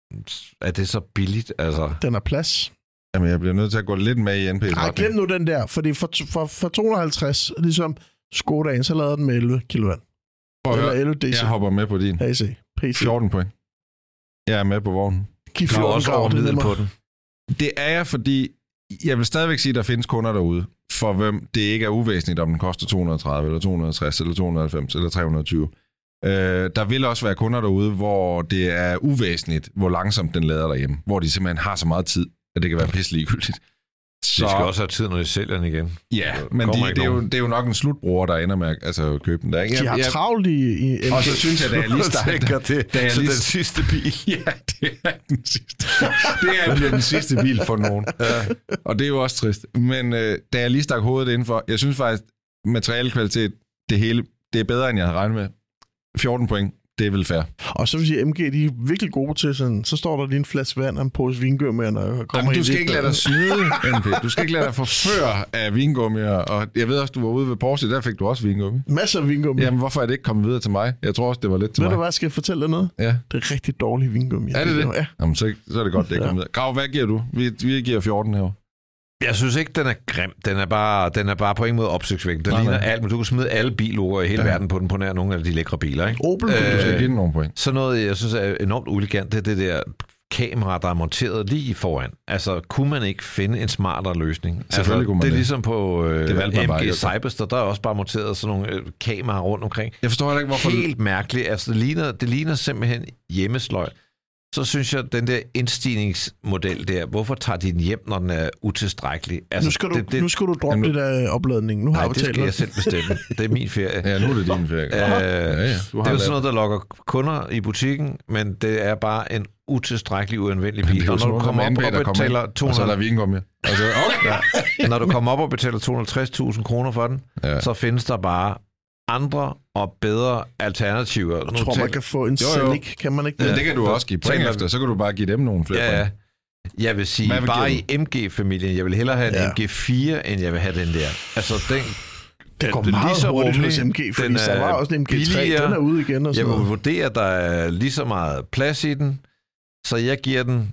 [SPEAKER 4] er det så billigt, altså?
[SPEAKER 6] den er plads.
[SPEAKER 5] Jamen, jeg bliver nødt til at gå lidt med i N P's
[SPEAKER 6] Ej, glem nu den der, fordi for, for, for to hundrede og halvtreds, ligesom Skodaen, så lavede den med elleve kilowatt.
[SPEAKER 5] Prøv at
[SPEAKER 6] Eller
[SPEAKER 5] høre,
[SPEAKER 6] elleve D C.
[SPEAKER 5] jeg hopper med på din.
[SPEAKER 6] A C. P C.
[SPEAKER 5] fjorten point. Jeg er med på vognen.
[SPEAKER 6] Giv
[SPEAKER 4] Du er
[SPEAKER 6] fjorten
[SPEAKER 4] også
[SPEAKER 6] grader,
[SPEAKER 4] over
[SPEAKER 6] det er
[SPEAKER 4] middel
[SPEAKER 6] nemmere.
[SPEAKER 4] på den.
[SPEAKER 5] Det er jeg, fordi jeg vil stadigvæk sige, at der findes kunder derude, for hvem det ikke er uvæsentligt, om den koster to hundrede og tredive, eller to hundrede og tres, eller to hundrede og halvfems, eller tre hundrede og tyve. Øh, der vil også være kunder derude, hvor det er uvæsentligt, hvor langsomt den lader derhjemme. Hvor de simpelthen har så meget tid, at det kan være pisse ligegyldigt.
[SPEAKER 4] Så... De skal også have tid, når de sælger den igen.
[SPEAKER 5] Ja,
[SPEAKER 4] Der
[SPEAKER 5] men de,
[SPEAKER 4] kommer ikke
[SPEAKER 5] det, er jo,
[SPEAKER 4] nogen.
[SPEAKER 5] det er jo nok en slutbruger, der ender med at altså, købe den der. Ikke?
[SPEAKER 6] De har
[SPEAKER 5] Jeg-
[SPEAKER 6] travlt i, i M G.
[SPEAKER 5] Og så synes jeg, da jeg lige startede...
[SPEAKER 4] det.
[SPEAKER 5] Da jeg
[SPEAKER 4] Så
[SPEAKER 5] lige,
[SPEAKER 4] den sidste bil.
[SPEAKER 5] ja, det er den sidste. Det er bliver den sidste bil for nogen. Ja. Og det er jo også trist. Men øh, da jeg lige stak hovedet indenfor, jeg synes faktisk, materialekvalitet, det hele, det er bedre, end jeg havde regnet med. fjorten point, det er vel fair.
[SPEAKER 6] Og så vil jeg sige, M G, de er virkelig gode til sådan, så står der lige en flaske vand og en pose vingummi, når jeg kommer
[SPEAKER 5] Jamen, du
[SPEAKER 6] ind
[SPEAKER 5] skal
[SPEAKER 6] i
[SPEAKER 5] ikke lade dig snyde, N P. Du skal ikke lade dig forføre af vingummier. Og jeg ved også, du var ude ved Porsche, der fik du også vingummi.
[SPEAKER 6] Masser af vingummi.
[SPEAKER 5] Jamen, hvorfor er det ikke kommet videre til mig? Jeg tror også, det var lidt til
[SPEAKER 6] Ved
[SPEAKER 5] mig.
[SPEAKER 6] du hvad, skal jeg fortælle dig noget?
[SPEAKER 5] Ja.
[SPEAKER 6] Det er rigtig dårlig vingummi.
[SPEAKER 5] Er det det?
[SPEAKER 6] Ja.
[SPEAKER 5] Jamen, så, så er det godt, det er
[SPEAKER 6] Ja.
[SPEAKER 5] kommet videre. Grav, hvad giver du? Vi, vi giver fjorten her.
[SPEAKER 4] Jeg synes ikke, den er grim. Den er bare, den er bare på ingen måde opsigtsvækkende. Den
[SPEAKER 5] Nej,
[SPEAKER 4] ligner
[SPEAKER 5] nej.
[SPEAKER 4] alt, men du kan smide alle billogoer i hele
[SPEAKER 5] Ja.
[SPEAKER 4] verden på den, på nær nogle af de lækre biler, ikke?
[SPEAKER 6] Opel,
[SPEAKER 5] Du
[SPEAKER 6] øh,
[SPEAKER 5] skal give den nogle point.
[SPEAKER 4] Så noget, jeg synes er enormt uelegant, det er det der kamera, der er monteret lige foran. Altså, kunne man ikke finde en smartere løsning?
[SPEAKER 5] Selvfølgelig
[SPEAKER 4] altså,
[SPEAKER 5] kunne man
[SPEAKER 4] det er
[SPEAKER 5] det.
[SPEAKER 4] ligesom på øh,
[SPEAKER 5] Det valgte man bare
[SPEAKER 4] M G
[SPEAKER 5] ikke.
[SPEAKER 4] Cyberster, der er også bare monteret sådan nogle øh, kameraer rundt omkring.
[SPEAKER 5] Jeg forstår heller ikke, hvorfor...
[SPEAKER 4] Helt mærkeligt. Altså, det ligner, det ligner simpelthen hjemmesløj. Så synes jeg, den der indstigningsmodel der, hvorfor tager de den hjem, når den er utilstrækkelig? Altså,
[SPEAKER 6] nu, skal du,
[SPEAKER 4] det, det,
[SPEAKER 6] nu skal du droppe
[SPEAKER 5] Jamen,
[SPEAKER 6] det der opladning. Nu har
[SPEAKER 4] nej,
[SPEAKER 6] jeg
[SPEAKER 4] det
[SPEAKER 6] betalt
[SPEAKER 4] skal jeg
[SPEAKER 6] noget.
[SPEAKER 4] selv bestemme. Det er min ferie.
[SPEAKER 5] Ja, nu er det din ferie.
[SPEAKER 4] Øh,
[SPEAKER 5] ja, ja. Du
[SPEAKER 4] det er jo sådan noget, der lokker kunder i butikken, men det er bare en utilstrækkelig, uanvendelig bil. Og når du kommer op og betaler to
[SPEAKER 5] Og så er der
[SPEAKER 4] hundrede,
[SPEAKER 5] vingummi. Altså, okay.
[SPEAKER 4] ja, når du kommer op og betaler to hundrede og halvtreds tusind kroner for den,
[SPEAKER 5] Ja.
[SPEAKER 4] så findes der bare andre og bedre alternativer.
[SPEAKER 6] Jeg tror, man kan få en
[SPEAKER 5] Jo, jo.
[SPEAKER 6] Scenic. Kan man ikke
[SPEAKER 5] Men
[SPEAKER 6] det?
[SPEAKER 5] det kan du også give point
[SPEAKER 4] Taler-
[SPEAKER 5] efter. Så kan du bare give dem nogle flere
[SPEAKER 4] Ja, ja.
[SPEAKER 5] point.
[SPEAKER 4] Jeg vil sige,
[SPEAKER 5] Hvad vil
[SPEAKER 4] bare
[SPEAKER 5] give
[SPEAKER 4] i M G-familien, jeg vil hellere have en
[SPEAKER 6] Ja.
[SPEAKER 4] M G fire, end jeg vil have den der. Altså, den,
[SPEAKER 6] Det går
[SPEAKER 4] den er
[SPEAKER 6] meget
[SPEAKER 4] lige så
[SPEAKER 6] hurtigt
[SPEAKER 4] rummelig,
[SPEAKER 6] hos M G, fordi
[SPEAKER 4] den
[SPEAKER 6] der var
[SPEAKER 4] er
[SPEAKER 6] også en M G tre.
[SPEAKER 4] billigere.
[SPEAKER 6] Den er ude igen og
[SPEAKER 4] jeg
[SPEAKER 6] sådan
[SPEAKER 4] vil
[SPEAKER 6] noget.
[SPEAKER 4] vurdere, at der er lige så meget plads i den, så jeg giver den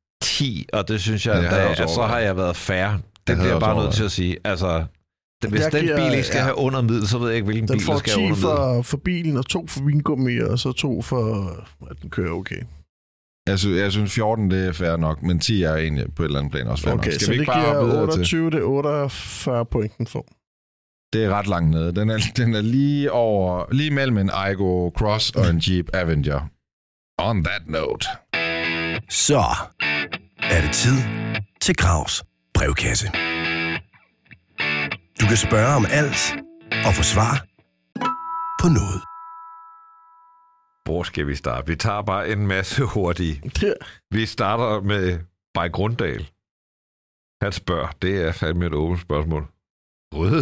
[SPEAKER 4] ti, og det synes jeg,
[SPEAKER 5] Ja, det
[SPEAKER 4] ja,
[SPEAKER 5] havde jeg
[SPEAKER 4] der,
[SPEAKER 5] også
[SPEAKER 4] at så
[SPEAKER 5] overvejet.
[SPEAKER 4] har jeg været fair. Det
[SPEAKER 5] havde
[SPEAKER 4] bliver
[SPEAKER 5] jeg
[SPEAKER 4] jeg
[SPEAKER 5] også
[SPEAKER 4] bare nødt
[SPEAKER 5] overvejet.
[SPEAKER 4] til at sige. Altså, det, hvis
[SPEAKER 6] Jeg
[SPEAKER 4] den
[SPEAKER 6] giver-
[SPEAKER 4] bil ikke skal
[SPEAKER 6] ja.
[SPEAKER 4] have under middel, så ved jeg ikke, hvilken
[SPEAKER 6] Den
[SPEAKER 4] bil,
[SPEAKER 6] får
[SPEAKER 4] der skal have
[SPEAKER 6] ti
[SPEAKER 4] under middel.
[SPEAKER 6] for, for bilen, og to for vingummi, og så to for, at den kører okay.
[SPEAKER 5] Jeg synes, jeg synes fjorten, det er fair nok, men ti er egentlig på et eller andet plan også fair nok.
[SPEAKER 6] Okay,
[SPEAKER 5] Skal
[SPEAKER 6] så
[SPEAKER 5] vi
[SPEAKER 6] det
[SPEAKER 5] ikke bare
[SPEAKER 6] giver
[SPEAKER 5] hoppe videre til?
[SPEAKER 6] otteogtyve, det er otteogfyrre point, den får.
[SPEAKER 5] Det er ret langt nede. Den er, den er lige over, lige mellem en Aygo Cross og en Jeep Avenger. On that note.
[SPEAKER 11] Så er det tid til Gravs brevkasse. Du kan spørge om alt og få svar på noget.
[SPEAKER 4] Hvor skal vi starte? Vi tager bare en masse hurtige.
[SPEAKER 6] Ja.
[SPEAKER 4] Vi starter med Bay Grunddal. Han spørger, det er fandme et åbent spørgsmål. Røde?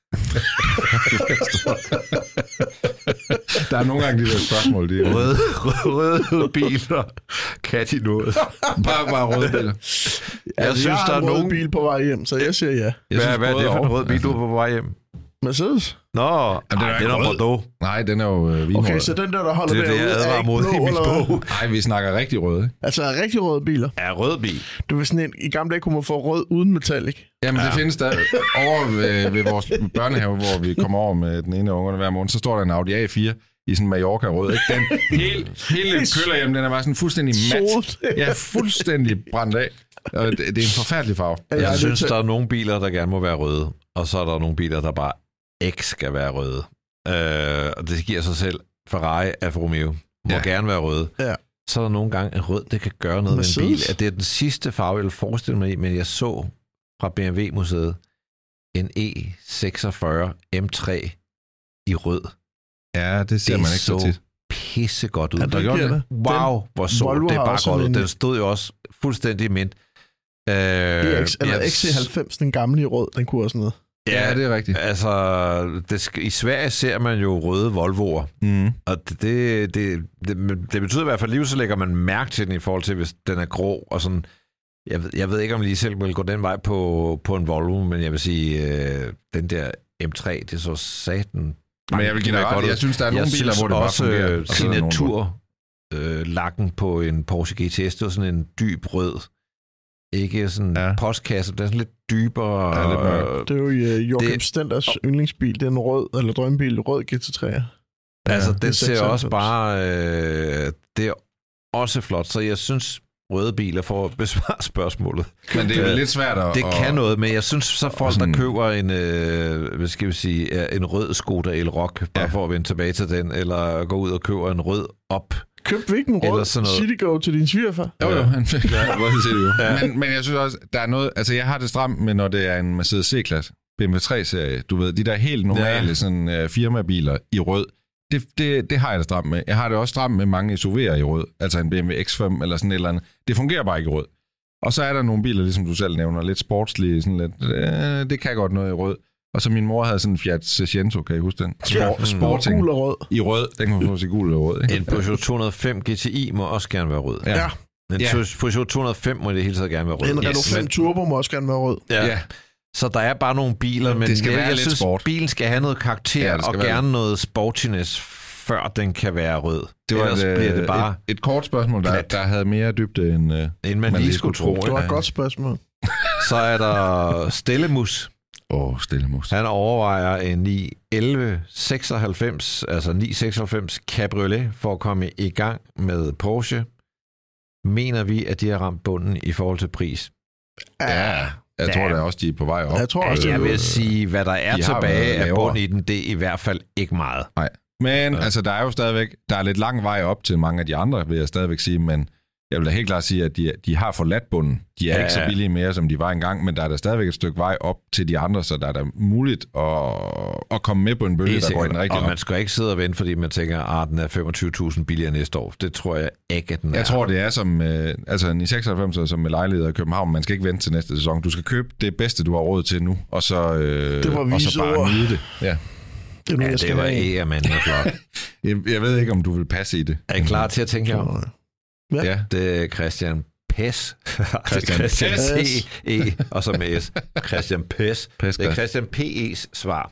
[SPEAKER 5] Der er nogle gange de der spørgsmål, de er
[SPEAKER 4] Røde, røde biler. Kan de noget?
[SPEAKER 5] bare, bare røde biler.
[SPEAKER 4] Jeg
[SPEAKER 6] Altså,
[SPEAKER 4] synes,
[SPEAKER 6] jeg har
[SPEAKER 4] der er
[SPEAKER 6] en rød
[SPEAKER 4] nogen...
[SPEAKER 6] bil på vej hjem, så jeg siger ja.
[SPEAKER 5] Jeg
[SPEAKER 4] Hvad,
[SPEAKER 5] synes,
[SPEAKER 4] hvad er
[SPEAKER 5] både
[SPEAKER 4] det for en
[SPEAKER 5] og.
[SPEAKER 4] rød bil, du er på vej hjem?
[SPEAKER 6] Mercedes?
[SPEAKER 4] Nå,
[SPEAKER 5] Jamen, den er
[SPEAKER 4] ej,
[SPEAKER 5] ikke
[SPEAKER 4] den er
[SPEAKER 5] rød.
[SPEAKER 4] Bordeaux.
[SPEAKER 5] Nej, den er jo øh, vinrød.
[SPEAKER 6] Okay, så den der, der holder
[SPEAKER 4] Det er det,
[SPEAKER 6] derude,
[SPEAKER 4] jeg advarer
[SPEAKER 6] ikke
[SPEAKER 4] mod
[SPEAKER 6] blå,
[SPEAKER 4] i min
[SPEAKER 6] eller hvad?
[SPEAKER 4] bog.
[SPEAKER 5] Nej, vi snakker rigtig røde, ikke?
[SPEAKER 6] Altså, er rigtig røde biler.
[SPEAKER 4] Er rød bil.
[SPEAKER 6] Du vil sådan en, i gamle dage kunne man få rød uden metallic.
[SPEAKER 5] Jamen, det findes der over ved, ved vores børnehave, hvor vi kommer over med den ene af ungerne hver morgen, så står der en Audi A fire i sådan en Mallorca-rød, ikke? Den hele, hele kølerhjem, den er bare sådan fuldstændig mat.
[SPEAKER 6] Sort.
[SPEAKER 5] Ja, fuldstændig brændt af. Og det, det er en forfærdelig farve.
[SPEAKER 6] Ja, jeg
[SPEAKER 4] Jeg
[SPEAKER 6] er
[SPEAKER 4] synes,
[SPEAKER 6] nødt til-
[SPEAKER 4] der er nogle biler, der gerne må være røde, og så er der nogle biler, der bare ikke skal være røde. Øh, og det giver sig selv. Ferrari, Alfa Romeo må
[SPEAKER 5] Ja.
[SPEAKER 4] gerne være røde.
[SPEAKER 6] Ja.
[SPEAKER 4] Så er der nogle gange, en rød, det kan gøre noget med en bil.
[SPEAKER 6] Mercedes.
[SPEAKER 4] At det er den sidste farve, jeg vil forestille mig i, men jeg så fra B M W-museet. En E seksogfyrre M tre i rød.
[SPEAKER 5] Ja, det ser
[SPEAKER 4] det
[SPEAKER 5] man ikke så tit.
[SPEAKER 4] Pisse godt ud.
[SPEAKER 6] Ja, der gjorde det.
[SPEAKER 4] Wow, hvor så
[SPEAKER 6] Volvo
[SPEAKER 4] det er bare godt ud.
[SPEAKER 6] En...
[SPEAKER 4] Den stod jo også fuldstændig i mint.
[SPEAKER 6] Øh, E X, eller X C halvfems, den gamle i rød, den kunne også noget.
[SPEAKER 5] Ja, det er rigtigt.
[SPEAKER 4] Altså, det, i Sverige ser man jo røde Volvoer.
[SPEAKER 5] Mm. Og
[SPEAKER 4] det, det, det, det, det betyder i hvert fald, at så lægger man mærke til den i forhold til, hvis den er grå og sådan. Jeg ved, jeg ved ikke, om jeg lige selv vil gå den vej på, på en Volvo, men jeg vil sige, øh, den der M tre, det er så satan.
[SPEAKER 5] Men jeg vil give dig ret. Jeg synes, der er nogle biler, hvor det bare fungerer.
[SPEAKER 4] Jeg synes også signatur-lakken øh, på en Porsche G T S, det var sådan en dyb rød. Ikke sådan en ja. postkasse, det er sådan lidt dybere.
[SPEAKER 6] Ja, lidt mørkt. Det er jo uh, Joachim det... Stenders yndlingsbil, det er en rød, eller drømmebil, rød G T tre. Ja,
[SPEAKER 4] altså, den ser også bare, øh, det er også flot, så jeg synes, røde biler får besvare spørgsmålet.
[SPEAKER 5] Men det er jo lidt svært at...
[SPEAKER 4] Det kan noget, men jeg synes, så folk, sådan... der køber en, øh, hvad skal vi sige, en rød Skoda Elrock, bare ja. for at vende tilbage til den, eller gå ud og køber en rød op.
[SPEAKER 6] Køb hvilken rød Citigo til din svigerfar?
[SPEAKER 5] Jo, jo, han fik ja. men, men jeg synes også, der er noget... Altså, jeg har det stramt med, når det er en Mercedes C-klasse, B M W tre-serie. Du ved, de der helt normale ja. sådan, uh, firmabiler i rød, det, det, det har jeg det stramt med. Jeg har det også stramt med mange S U V'er i rød, altså en B M W X fem eller sådan et eller andet. Det fungerer bare ikke i rød. Og så er der nogle biler, ligesom du selv nævner, lidt sportslige, sådan lidt... Øh, det kan godt noget i rød. Og så min mor havde sådan en Fiat Seicento, kan I huske den? Sport,
[SPEAKER 6] ja,
[SPEAKER 5] sporting
[SPEAKER 6] gul og rød.
[SPEAKER 5] I rød, den kan man få sig gul og rød. Ikke?
[SPEAKER 4] En Peugeot to hundrede og fem G T I må også gerne være rød.
[SPEAKER 6] Ja.
[SPEAKER 4] En ja. Peugeot to hundrede og fem må det hele taget gerne være rød.
[SPEAKER 6] En Renault fem Turbo må også gerne være rød.
[SPEAKER 4] Ja. ja. Så der er bare nogle biler, men
[SPEAKER 5] det skal
[SPEAKER 4] jeg,
[SPEAKER 5] være
[SPEAKER 4] jeg
[SPEAKER 5] lidt
[SPEAKER 4] synes,
[SPEAKER 5] sport.
[SPEAKER 4] Bilen skal have noget karakter ja, og gerne noget sportiness, før den kan være rød.
[SPEAKER 5] Det var
[SPEAKER 4] Ellers
[SPEAKER 5] et,
[SPEAKER 4] bliver det bare
[SPEAKER 5] et, et kort spørgsmål, der, der havde mere dybde, end, uh,
[SPEAKER 4] end man, man lige skulle tro.
[SPEAKER 6] Det var et godt spørgsmål.
[SPEAKER 4] Så er der Stellemus.
[SPEAKER 5] Åh, oh, Stellemus.
[SPEAKER 4] Han overvejer en ni elleve seksoghalvfems, altså ni seksoghalvfems Cabriolet, for at komme i gang med Porsche. Mener vi, at de har ramt bunden i forhold til pris?
[SPEAKER 5] Ja, jeg ja. tror da også, de er på vej op.
[SPEAKER 6] Jeg tror også,
[SPEAKER 4] jeg vil sige, hvad der er tilbage af bunden i den, det er i hvert fald ikke meget.
[SPEAKER 5] Nej, men ja. altså, der er jo stadigvæk, der er lidt lang vej op til mange af de andre, vil jeg stadigvæk sige, men jeg vil da helt klart sige, at de, de har forladt bunden. De er ja. ikke så billige mere, som de var engang, men der er der stadigvæk et stykke vej op til de andre, så der er der muligt at, at komme med på en bølge, der går i den rigtige.
[SPEAKER 4] Og man skal ikke sidde og vente, fordi man tænker, at den er femogtyve tusind billigere næste år. Det tror jeg ikke, at den
[SPEAKER 5] jeg
[SPEAKER 4] er.
[SPEAKER 5] Jeg tror, det er som, øh, altså i seksoghalvfems som med lejligheder i København. Man skal ikke vente til næste sæson. Du skal købe det bedste, du har råd til nu, og så, øh,
[SPEAKER 6] det var
[SPEAKER 5] og så bare nyde det. Ja.
[SPEAKER 4] Det, ja, det var ikke, at man er flot.
[SPEAKER 5] jeg, jeg ved ikke, om du vil passe i det.
[SPEAKER 4] Er I klar til at tænke jer?
[SPEAKER 6] Ja.
[SPEAKER 4] ja. Det er Christian Pes. Christian, Christian P E og så med S. Christian Pes. Pes. Det er Christian P E's svar.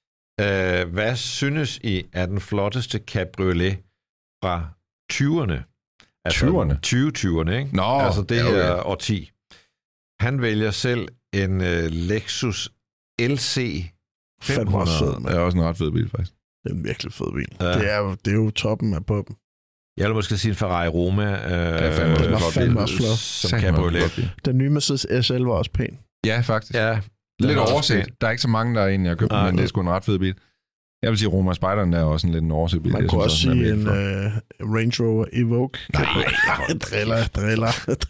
[SPEAKER 4] Uh, hvad synes I er den flotteste cabriolet fra tyverne? Altså
[SPEAKER 5] tyverne?
[SPEAKER 4] tyve tyverne, ikke?
[SPEAKER 5] Nå,
[SPEAKER 4] altså det
[SPEAKER 5] ja,
[SPEAKER 4] her
[SPEAKER 5] okay.
[SPEAKER 4] årti. Han vælger selv en uh, Lexus L C fem hundrede.
[SPEAKER 5] Det er også en ret fed bil, faktisk.
[SPEAKER 6] Det er en virkelig fed bil. Ja. Det, er jo, det er jo toppen af poppen.
[SPEAKER 4] Jeg vil måske sige en Ferrari Roma. Øh,
[SPEAKER 6] ja, fandme, den var fandme også flot.
[SPEAKER 4] Som cabriolet.
[SPEAKER 6] Den nye Mercedes S L var også pæn.
[SPEAKER 5] Ja, faktisk.
[SPEAKER 4] Ja,
[SPEAKER 5] lidt overset. Der er ikke så mange, der egentlig har købt den, men det er sgu en ret fed bil. Jeg vil sige, Roma Spideren der er også en lidt en overset bil.
[SPEAKER 6] Man
[SPEAKER 5] jeg
[SPEAKER 6] kunne også
[SPEAKER 5] synes,
[SPEAKER 6] sige en uh, Range Rover Evoque.
[SPEAKER 5] Nej,
[SPEAKER 6] driller, driller.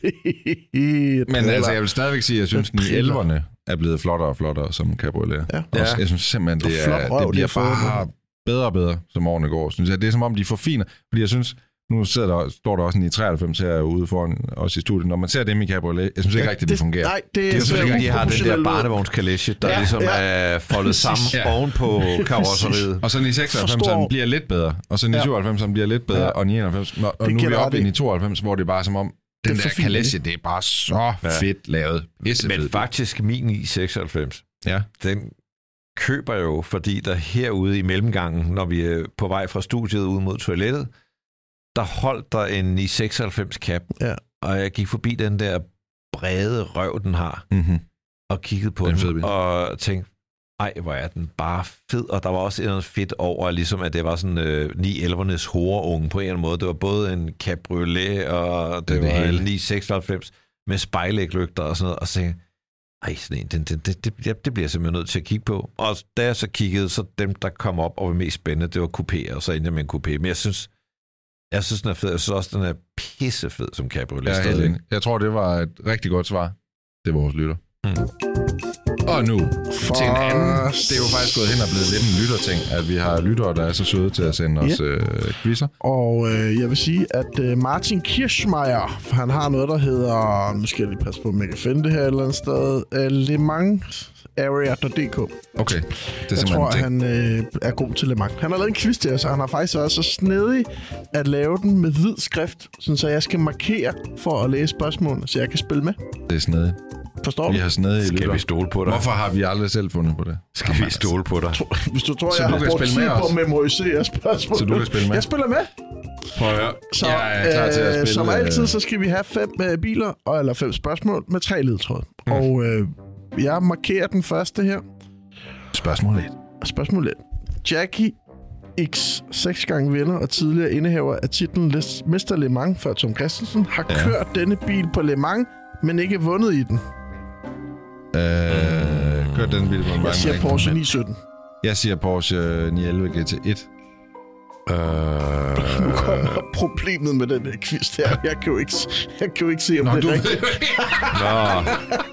[SPEAKER 5] Men altså, jeg vil stadigvæk sige, at jeg synes, at den i elleverne er blevet flottere og flottere som cabriolet. Ja. Også, jeg synes simpelthen, det, er, det bliver bare bedre og bedre, som årene går. Synes jeg. Det er som om, de forfiner. Fordi jeg synes, nu sidder der, står der også en i treoghalvfems herude foran os i studiet. Når man ser dem i cabriolet, jeg synes ikke ja, rigtigt, det fungerer.
[SPEAKER 6] Nej, det er,
[SPEAKER 4] det er fordi, de har den der barnevognskalesje, der ja, ligesom ja. er foldet sammen ja. oven på karosseriet.
[SPEAKER 5] Og så i seksoghalvfems bliver lidt bedre, og så i syvoghalvfems bliver lidt bedre, ja. og nioghalvfems, og nu er vi oppe i tooghalvfems, hvor det er bare som om, den der kalesje, det er bare så ja. fedt lavet.
[SPEAKER 4] Men faktisk min i seksoghalvfems,
[SPEAKER 5] ja.
[SPEAKER 4] den køber jo, fordi der herude i mellemgangen, når vi er på vej fra studiet ud mod toilettet, der holdt der en ni seksoghalvfems Cap,
[SPEAKER 6] ja.
[SPEAKER 4] og jeg gik forbi den der brede røv, den har,
[SPEAKER 5] mm-hmm.
[SPEAKER 4] og kiggede på den, den og tænkte, ej, hvor er den bare fed, og der var også noget fedt over, ligesom at det var sådan øh, ni elvernes horeunge på en eller anden måde. Det var både en cabriolet, og det, det var en ni seksoghalvfems med spejlæglygter og sådan noget, og så tænkte ej, sådan en, det, det, det, det, det bliver jeg simpelthen nødt til at kigge på. Og da jeg så kiggede, så dem, der kom op og var mest spændende, det var coupéer, og så endte jeg med en coupé. Men jeg synes, Jeg synes, den er fed. Jeg synes også, den er pissefed som cabriolet.
[SPEAKER 5] Ja, jeg tror, det var et rigtig godt svar. Det er vores lytter.
[SPEAKER 4] Mm.
[SPEAKER 5] Og nu For... til en anden. Det er jo faktisk gået hen og blevet lidt en lytterting, at vi har lyttere, der er så søde til at sende os yeah. øh, quizzer.
[SPEAKER 6] Og øh, jeg vil sige, at øh, Martin Kirschmeier, for han har noget, der hedder, nu skal jeg lige passe på, om jeg kan finde det her et eller andet sted, øh, Le Mans area punktum d k.
[SPEAKER 5] Okay, det er
[SPEAKER 6] jeg tror, han øh, er god til Le Mans. Han har lavet en quiz til os, og han har faktisk været så snedig at lave den med hvid skrift, så jeg skal markere for at læse spørgsmålene, så jeg kan spille med.
[SPEAKER 5] Det er snedigt.
[SPEAKER 6] Forstår
[SPEAKER 5] vi har snedige lytter.
[SPEAKER 4] Skal vi stole på dig?
[SPEAKER 5] Hvorfor har vi aldrig selv fundet på det?
[SPEAKER 4] Skal Jamen, vi stole på dig?
[SPEAKER 6] Hvis du tror, så jeg du har brugt tid på at memorisere spørgsmål.
[SPEAKER 5] Så du kan spille med?
[SPEAKER 6] Jeg spiller med.
[SPEAKER 5] Prøv at høre.
[SPEAKER 6] Så,
[SPEAKER 5] jeg er klar til at spille.
[SPEAKER 6] Som altid, så skal vi have fem uh, biler, og, eller fem spørgsmål med tre ledtråde. Mm. Og uh, jeg markerer den første her.
[SPEAKER 5] Spørgsmål et.
[SPEAKER 6] Spørgsmål et. Jackie X, seks gange vinder og tidligere indehaver af titlen mister Le Mans før Tom Kristensen, har ja. kørt denne bil på Le Mans, men ikke vundet i den.
[SPEAKER 5] Øh, kørt den bil på Le Mans.
[SPEAKER 6] Jeg siger Porsche ni sytten.
[SPEAKER 5] Jeg siger Porsche ni elleve G T et.
[SPEAKER 6] Øh... Nu kommer problemet med den der quiz der. Jeg kan jo ikke, jeg kan jo ikke se, om Nå, det er rigtigt.
[SPEAKER 4] Nå.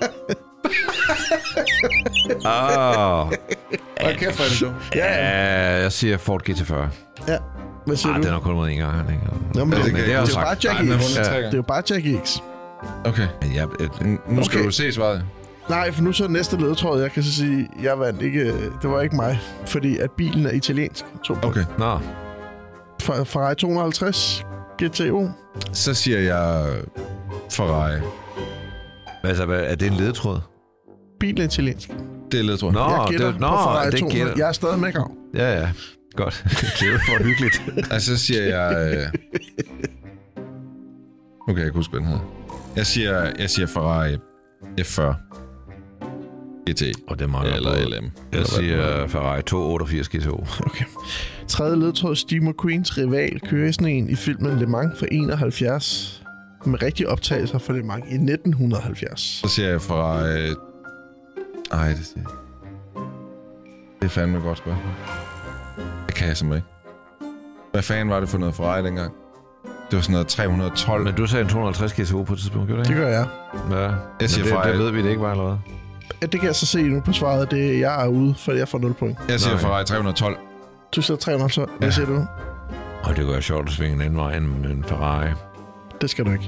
[SPEAKER 4] Åh.
[SPEAKER 6] Hvad kan jeg få det,
[SPEAKER 4] du? Ja, jeg siger Ford G T fyrre.
[SPEAKER 6] Ja. Hvad siger
[SPEAKER 4] ah,
[SPEAKER 6] du?
[SPEAKER 4] Den har kun været en gang. Han, ikke?
[SPEAKER 6] Nå, men
[SPEAKER 4] det,
[SPEAKER 6] det,
[SPEAKER 4] det,
[SPEAKER 6] det,
[SPEAKER 4] er
[SPEAKER 6] det, er bare Jackie
[SPEAKER 5] Ej,
[SPEAKER 6] X.
[SPEAKER 5] Ja.
[SPEAKER 6] Det er jo bare Jackie X.
[SPEAKER 5] Okay.
[SPEAKER 4] Ja,
[SPEAKER 5] nu skal okay. du se svaret.
[SPEAKER 6] Nej, for nu så næste ledtråd. Jeg kan så sige, jeg vandt ikke. Det var ikke mig, fordi at bilen er italiensk.
[SPEAKER 5] Okay.
[SPEAKER 4] Nå.
[SPEAKER 6] Ferrari to hundrede og halvtreds G T O.
[SPEAKER 5] Så siger jeg Ferrari.
[SPEAKER 4] Altså, er det en ledtråd?
[SPEAKER 6] Bilen er italiensk.
[SPEAKER 5] Det er ledtråd.
[SPEAKER 4] Nå,
[SPEAKER 6] jeg gætter
[SPEAKER 4] det,
[SPEAKER 6] på
[SPEAKER 4] nå,
[SPEAKER 6] Ferrari
[SPEAKER 4] det
[SPEAKER 6] to hundrede.
[SPEAKER 4] gætter.
[SPEAKER 6] Jeg er stadig med, Grav.
[SPEAKER 4] Ja, ja. Godt. Det er jo for hyggeligt.
[SPEAKER 5] Altså, så siger jeg... Øh... Nu kan jeg ikke huske, hvad den hedder. Jeg siger, jeg siger Ferrari F fyrre. G T.
[SPEAKER 4] Og det mangler
[SPEAKER 5] eller
[SPEAKER 4] både.
[SPEAKER 5] L M.
[SPEAKER 4] Jeg
[SPEAKER 5] eller
[SPEAKER 4] siger Ferrari to otteogfirs G T O.
[SPEAKER 6] Okay. Tredje ledtråd. Steve McQueens rival kører sådan en i filmen Le Mans fra enoghalvfjerds. Med rigtige optagelser for Le Mans i nitten halvfjerds.
[SPEAKER 5] Så siger jeg Ferrari... Ej, det siger jeg. Det er fandme et godt spørgsmål. Det kan jeg simpelthen ikke. Hvad fanden var det for noget Ferrari dengang? Det var sådan noget tre hundrede og tolv.
[SPEAKER 4] Men du sagde en to hundrede og halvtreds G T O på et tidspunkt, gjorde det ikke?
[SPEAKER 6] Det gør jeg.
[SPEAKER 4] Ja.
[SPEAKER 5] Jeg siger
[SPEAKER 4] det,
[SPEAKER 5] Ferrari.
[SPEAKER 4] det ved vi det ikke var allerede.
[SPEAKER 6] Ja, det kan jeg så se nu på svaret. Det jeg er ude, for jeg får nul point.
[SPEAKER 5] Jeg siger Ferrari tre hundrede og tolv.
[SPEAKER 6] Du siger tre hundrede og tolv. Hvad ja. siger du?
[SPEAKER 4] Og det kunne være sjovt at svinge en anden vej end en Ferrari.
[SPEAKER 6] Det skal du ikke.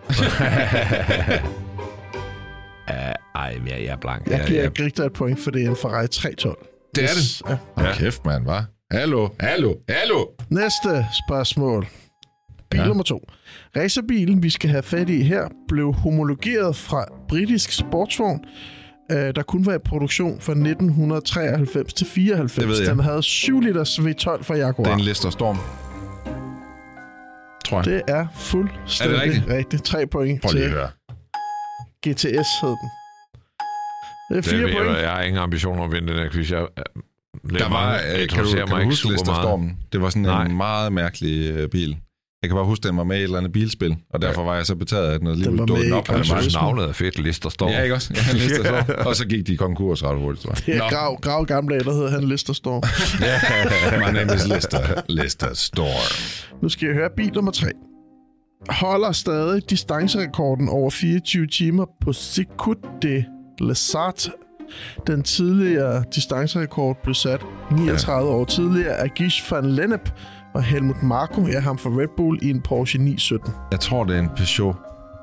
[SPEAKER 4] Ej, jeg er blank.
[SPEAKER 6] Jeg giver ikke rigtig et point, for det er en Ferrari tre tolv.
[SPEAKER 5] Det er det? Ja. Hold kæft, mand, hva'? Hallo, hallo, hallo.
[SPEAKER 6] Næste spørgsmål. Bil ja. nummer to. Racerbilen, vi skal have fat i her, blev homologeret fra britisk sportsvogn, øh, der kun var i produktion fra nitten treoghalvfems til fireoghalvfems. Den havde syv liters V tolv fra Jaguar.
[SPEAKER 5] Det er en Lister Storm. Tror jeg.
[SPEAKER 6] Det er fuldstændig er det rigtigt? rigtigt. Tre point
[SPEAKER 5] Prøv lige til
[SPEAKER 6] G T S hed den. Det er fire
[SPEAKER 4] det,
[SPEAKER 6] point.
[SPEAKER 4] Jeg, jeg har ingen ambitioner om at vinde den her quiz. Jeg,
[SPEAKER 5] der var, øh, kan du, kan du huske Lister Stormen? Det var sådan Nej. en meget mærkelig øh, bil. Jeg kan bare huske, at den var med i et eller andet bilspil, og derfor var jeg så betaget af den, og lige dukkede den op.
[SPEAKER 4] Den var navnet af fedt, Lister Storm.
[SPEAKER 5] Ja, ikke også? Ja, Lister Storm. Og så gik de i konkurs ret hurtigt, tror jeg.
[SPEAKER 6] Det er grav, grav gamle af, der hedder han Lister Storm.
[SPEAKER 5] My name is Lister, Lister Storm.
[SPEAKER 6] Nu skal jeg høre bil nummer tre. Holder stadig distancerekorden over fireogtyve timer på Circuit de Lezart. Den tidligere distancerekord blev sat niogtredive ja. år tidligere af Guy van Lennep og Helmut Marko, ja, ham fra Red Bull, i en Porsche ni sytten.
[SPEAKER 5] Jeg tror, det er en Peugeot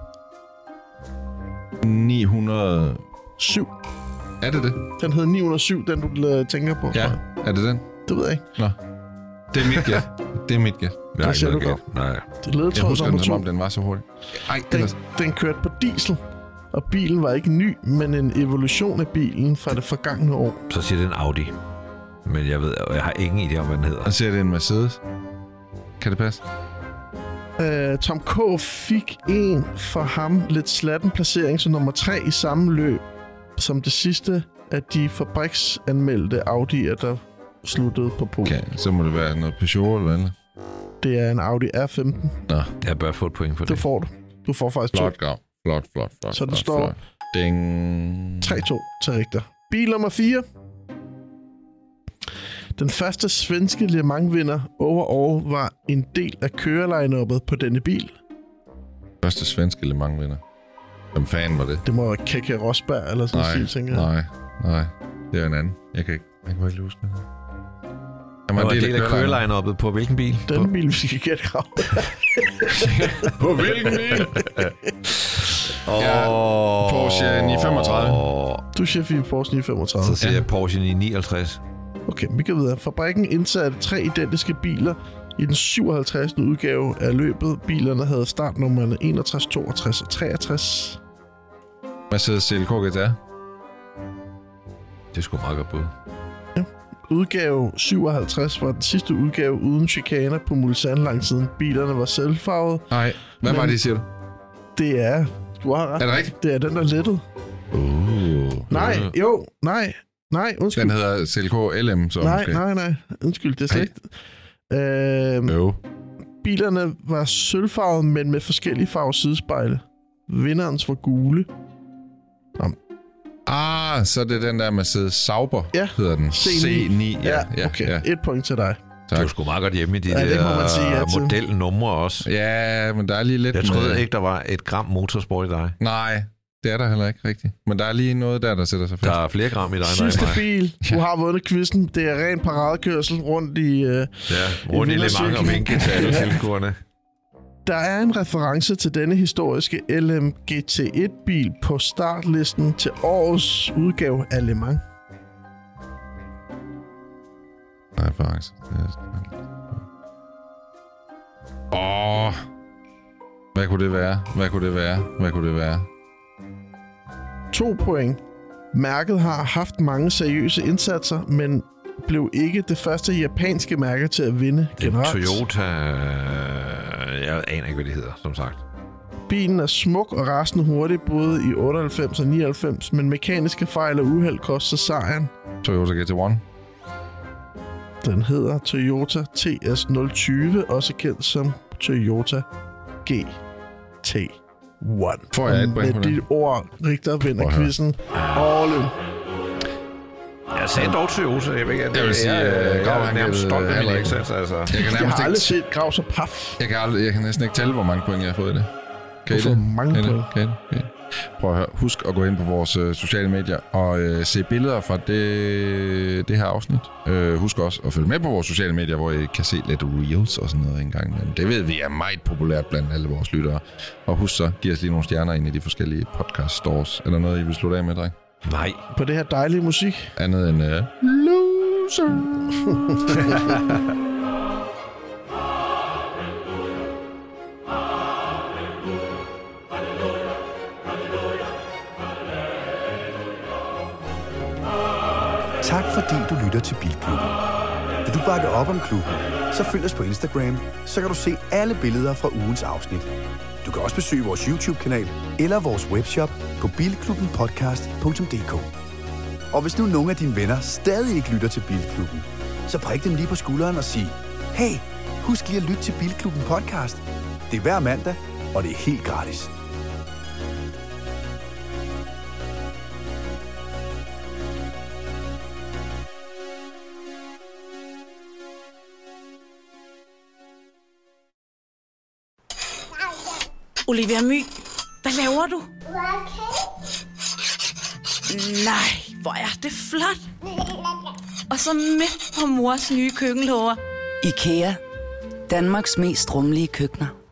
[SPEAKER 5] ni hundrede og syv. Er det det?
[SPEAKER 6] Den hedder ni hundrede og syv, den du tænker på.
[SPEAKER 5] Ja, er det den?
[SPEAKER 6] Det ved jeg ikke.
[SPEAKER 5] Nå. Det er mit gæt. Det er mit gæt.
[SPEAKER 6] Hvad siger du godt?
[SPEAKER 4] Nej.
[SPEAKER 6] Det leder
[SPEAKER 5] jeg husker den, som om den var så hurtig.
[SPEAKER 6] Ej, den, er... den kørte på diesel, og bilen var ikke ny, men en evolution af bilen fra det forgangne år.
[SPEAKER 4] Så siger det en Audi. Men jeg ved, jeg har ingen idé om, hvad den hedder.
[SPEAKER 5] Og siger det en Mercedes. Kan det passe?
[SPEAKER 6] Uh, Tom K. fik en for ham lidt slatten placering som nummer tre i samme løb, som det sidste af de fabriksanmeldte Audi'er, der sluttede på pole.
[SPEAKER 5] Okay, så må det være noget Peugeot eller andet.
[SPEAKER 6] Det er en Audi R femten.
[SPEAKER 5] Nå.
[SPEAKER 4] Jeg bør få et point for det.
[SPEAKER 6] Det får du. Du får faktisk
[SPEAKER 5] flot,
[SPEAKER 6] to.
[SPEAKER 5] Flot, flot, flot, flot.
[SPEAKER 6] Så det
[SPEAKER 5] flot,
[SPEAKER 6] står
[SPEAKER 5] flot. Ding.
[SPEAKER 6] tre to til Richter. Bil nummer fire. Den første svenske Le Mans-vinder overall var en del af køreline-uppet på denne bil.
[SPEAKER 5] Første svenske Le Mans-vinder. Hvem fanden var det?
[SPEAKER 6] Det må være Keke Rosberg eller sådan noget, tænker jeg.
[SPEAKER 5] Nej, Nej, det er en anden. Jeg kan ikke, jeg kan ikke huske det.
[SPEAKER 4] Det var en del af køreline-uppet på hvilken bil?
[SPEAKER 6] Den bil, vi skal gætte krav.
[SPEAKER 5] På hvilken bil? Ja, Porsche ni femogtredive.
[SPEAKER 6] Du siger Porsche ni femogtredive.
[SPEAKER 4] Så siger jeg Porsche ni nioghalvtreds.
[SPEAKER 6] Okay, vi kan videre. Fabrikken indsatte tre identiske biler i den syvoghalvtreds. udgave af løbet. Bilerne havde startnummerne enogtres, toogtres og treogtres.
[SPEAKER 5] Mercedes C L K G T R.
[SPEAKER 4] Det er sgu meget godt bud.
[SPEAKER 6] Ja. Udgave syvoghalvtreds var den sidste udgave uden chikaner på Mulsanne lang siden. Bilerne var selvfarvede.
[SPEAKER 5] Nej, hvad var det, siger du?
[SPEAKER 6] Det er... Du har ret.
[SPEAKER 5] Er det rigtigt?
[SPEAKER 6] Det er den, der er lettet.
[SPEAKER 5] Uh,
[SPEAKER 6] nej,
[SPEAKER 5] uh.
[SPEAKER 6] jo, nej, nej, undskyld.
[SPEAKER 5] Den hedder C L K L M, så
[SPEAKER 6] Nej,
[SPEAKER 5] måske.
[SPEAKER 6] nej, nej, undskyld, det er slet ikke... Øh,
[SPEAKER 5] jo.
[SPEAKER 6] Bilerne var sølvfarvede, men med forskellige farver sidespejle. Vinderens var gule. Nå.
[SPEAKER 5] Ah, så er det den der Mercedes Sauber,
[SPEAKER 6] ja.
[SPEAKER 5] hedder den.
[SPEAKER 6] C ni.
[SPEAKER 5] C ni, ja.
[SPEAKER 6] ja, okay. Ja. Et point til dig.
[SPEAKER 4] Tak. Du er sgu meget godt hjemme i de
[SPEAKER 6] ja,
[SPEAKER 4] der
[SPEAKER 6] sige,
[SPEAKER 4] modelnumre også.
[SPEAKER 5] Ja, men der er lige lidt...
[SPEAKER 4] Jeg troede
[SPEAKER 5] med...
[SPEAKER 4] ikke, der var et gram motorsport i dig.
[SPEAKER 5] Nej, det er der heller ikke rigtigt. Men der er lige noget der, der sætter sig fast.
[SPEAKER 4] Der er flere gram i dig,
[SPEAKER 6] Sidste
[SPEAKER 4] end
[SPEAKER 6] bil. Du ja. har vundet quizzen. Det er ren paradekørsel rundt i... Uh,
[SPEAKER 4] ja, rundt i, i Le Mans og Minke til alle tilskuerne.
[SPEAKER 6] Der er en reference til denne historiske L M G T et-bil på startlisten til årets udgave af Le Mans.
[SPEAKER 5] Nej, faktisk. Åh, hvad kunne det være? Hvad kunne det være? Hvad kunne det være?
[SPEAKER 6] To point. Mærket har haft mange seriøse indsatser, men blev ikke det første japanske mærke til at vinde generelt.
[SPEAKER 4] Toyota... Jeg aner ikke, hvad det hedder, som sagt.
[SPEAKER 6] Bilen er smuk og rasende hurtigt, både i otteoghalvfems og nioghalvfems, men mekaniske fejl og uheld koster sejren.
[SPEAKER 5] Toyota G T et.
[SPEAKER 6] Den hedder Toyota T S nul tyve, også kendt som Toyota G T et.
[SPEAKER 5] Får jeg et point på
[SPEAKER 6] det? Med dit ord, Richter vinder quizzen. All in.
[SPEAKER 4] Jeg sagde dog Toyota. Jeg vil, ikke,
[SPEAKER 5] jeg vil sige,
[SPEAKER 4] jeg,
[SPEAKER 5] uh, Grav,
[SPEAKER 4] jeg er nærmest stolt af min indsats. Altså.
[SPEAKER 5] Jeg, kan
[SPEAKER 6] jeg har aldrig set Grav så paf.
[SPEAKER 5] Jeg kan, aldrig, jeg kan næsten ikke tælle, hvor mange point jeg har fået i det.
[SPEAKER 6] Kan I det? mange
[SPEAKER 5] kan
[SPEAKER 6] point.
[SPEAKER 5] Kan okay. Prøv at høre. Husk at gå ind på vores uh, sociale medier og uh, se billeder fra det, det her afsnit. Uh, husk også at følge med på vores sociale medier, hvor I kan se lidt reels og sådan noget engang. Men det ved vi er meget populært blandt alle vores lyttere. Og husk så, giv os lige nogle stjerner ind i de forskellige podcast stores. Eller noget, I vil slutte af med, dreng?
[SPEAKER 4] Nej.
[SPEAKER 6] På det her dejlige musik?
[SPEAKER 5] Andet end... Uh, loser!
[SPEAKER 3] Tak fordi du lytter til Bilklubben. Vil du bakke op om klubben, så følg os på Instagram, så kan du se alle billeder fra ugens afsnit. Du kan også besøge vores YouTube-kanal eller vores webshop på bilklubben podcast punktum d k. Og hvis nu nogle af dine venner stadig ikke lytter til Bilklubben, så prik dem lige på skulderen og sig: hey, husk lige at lytte til Bilklubben podcast. Det er hver mandag, og det er helt gratis.
[SPEAKER 1] Olivia My, hvad laver du? Nej, hvor er det flot. Og så midt på mors nye køkkenlåger.
[SPEAKER 2] IKEA. Danmarks mest rummelige køkkener.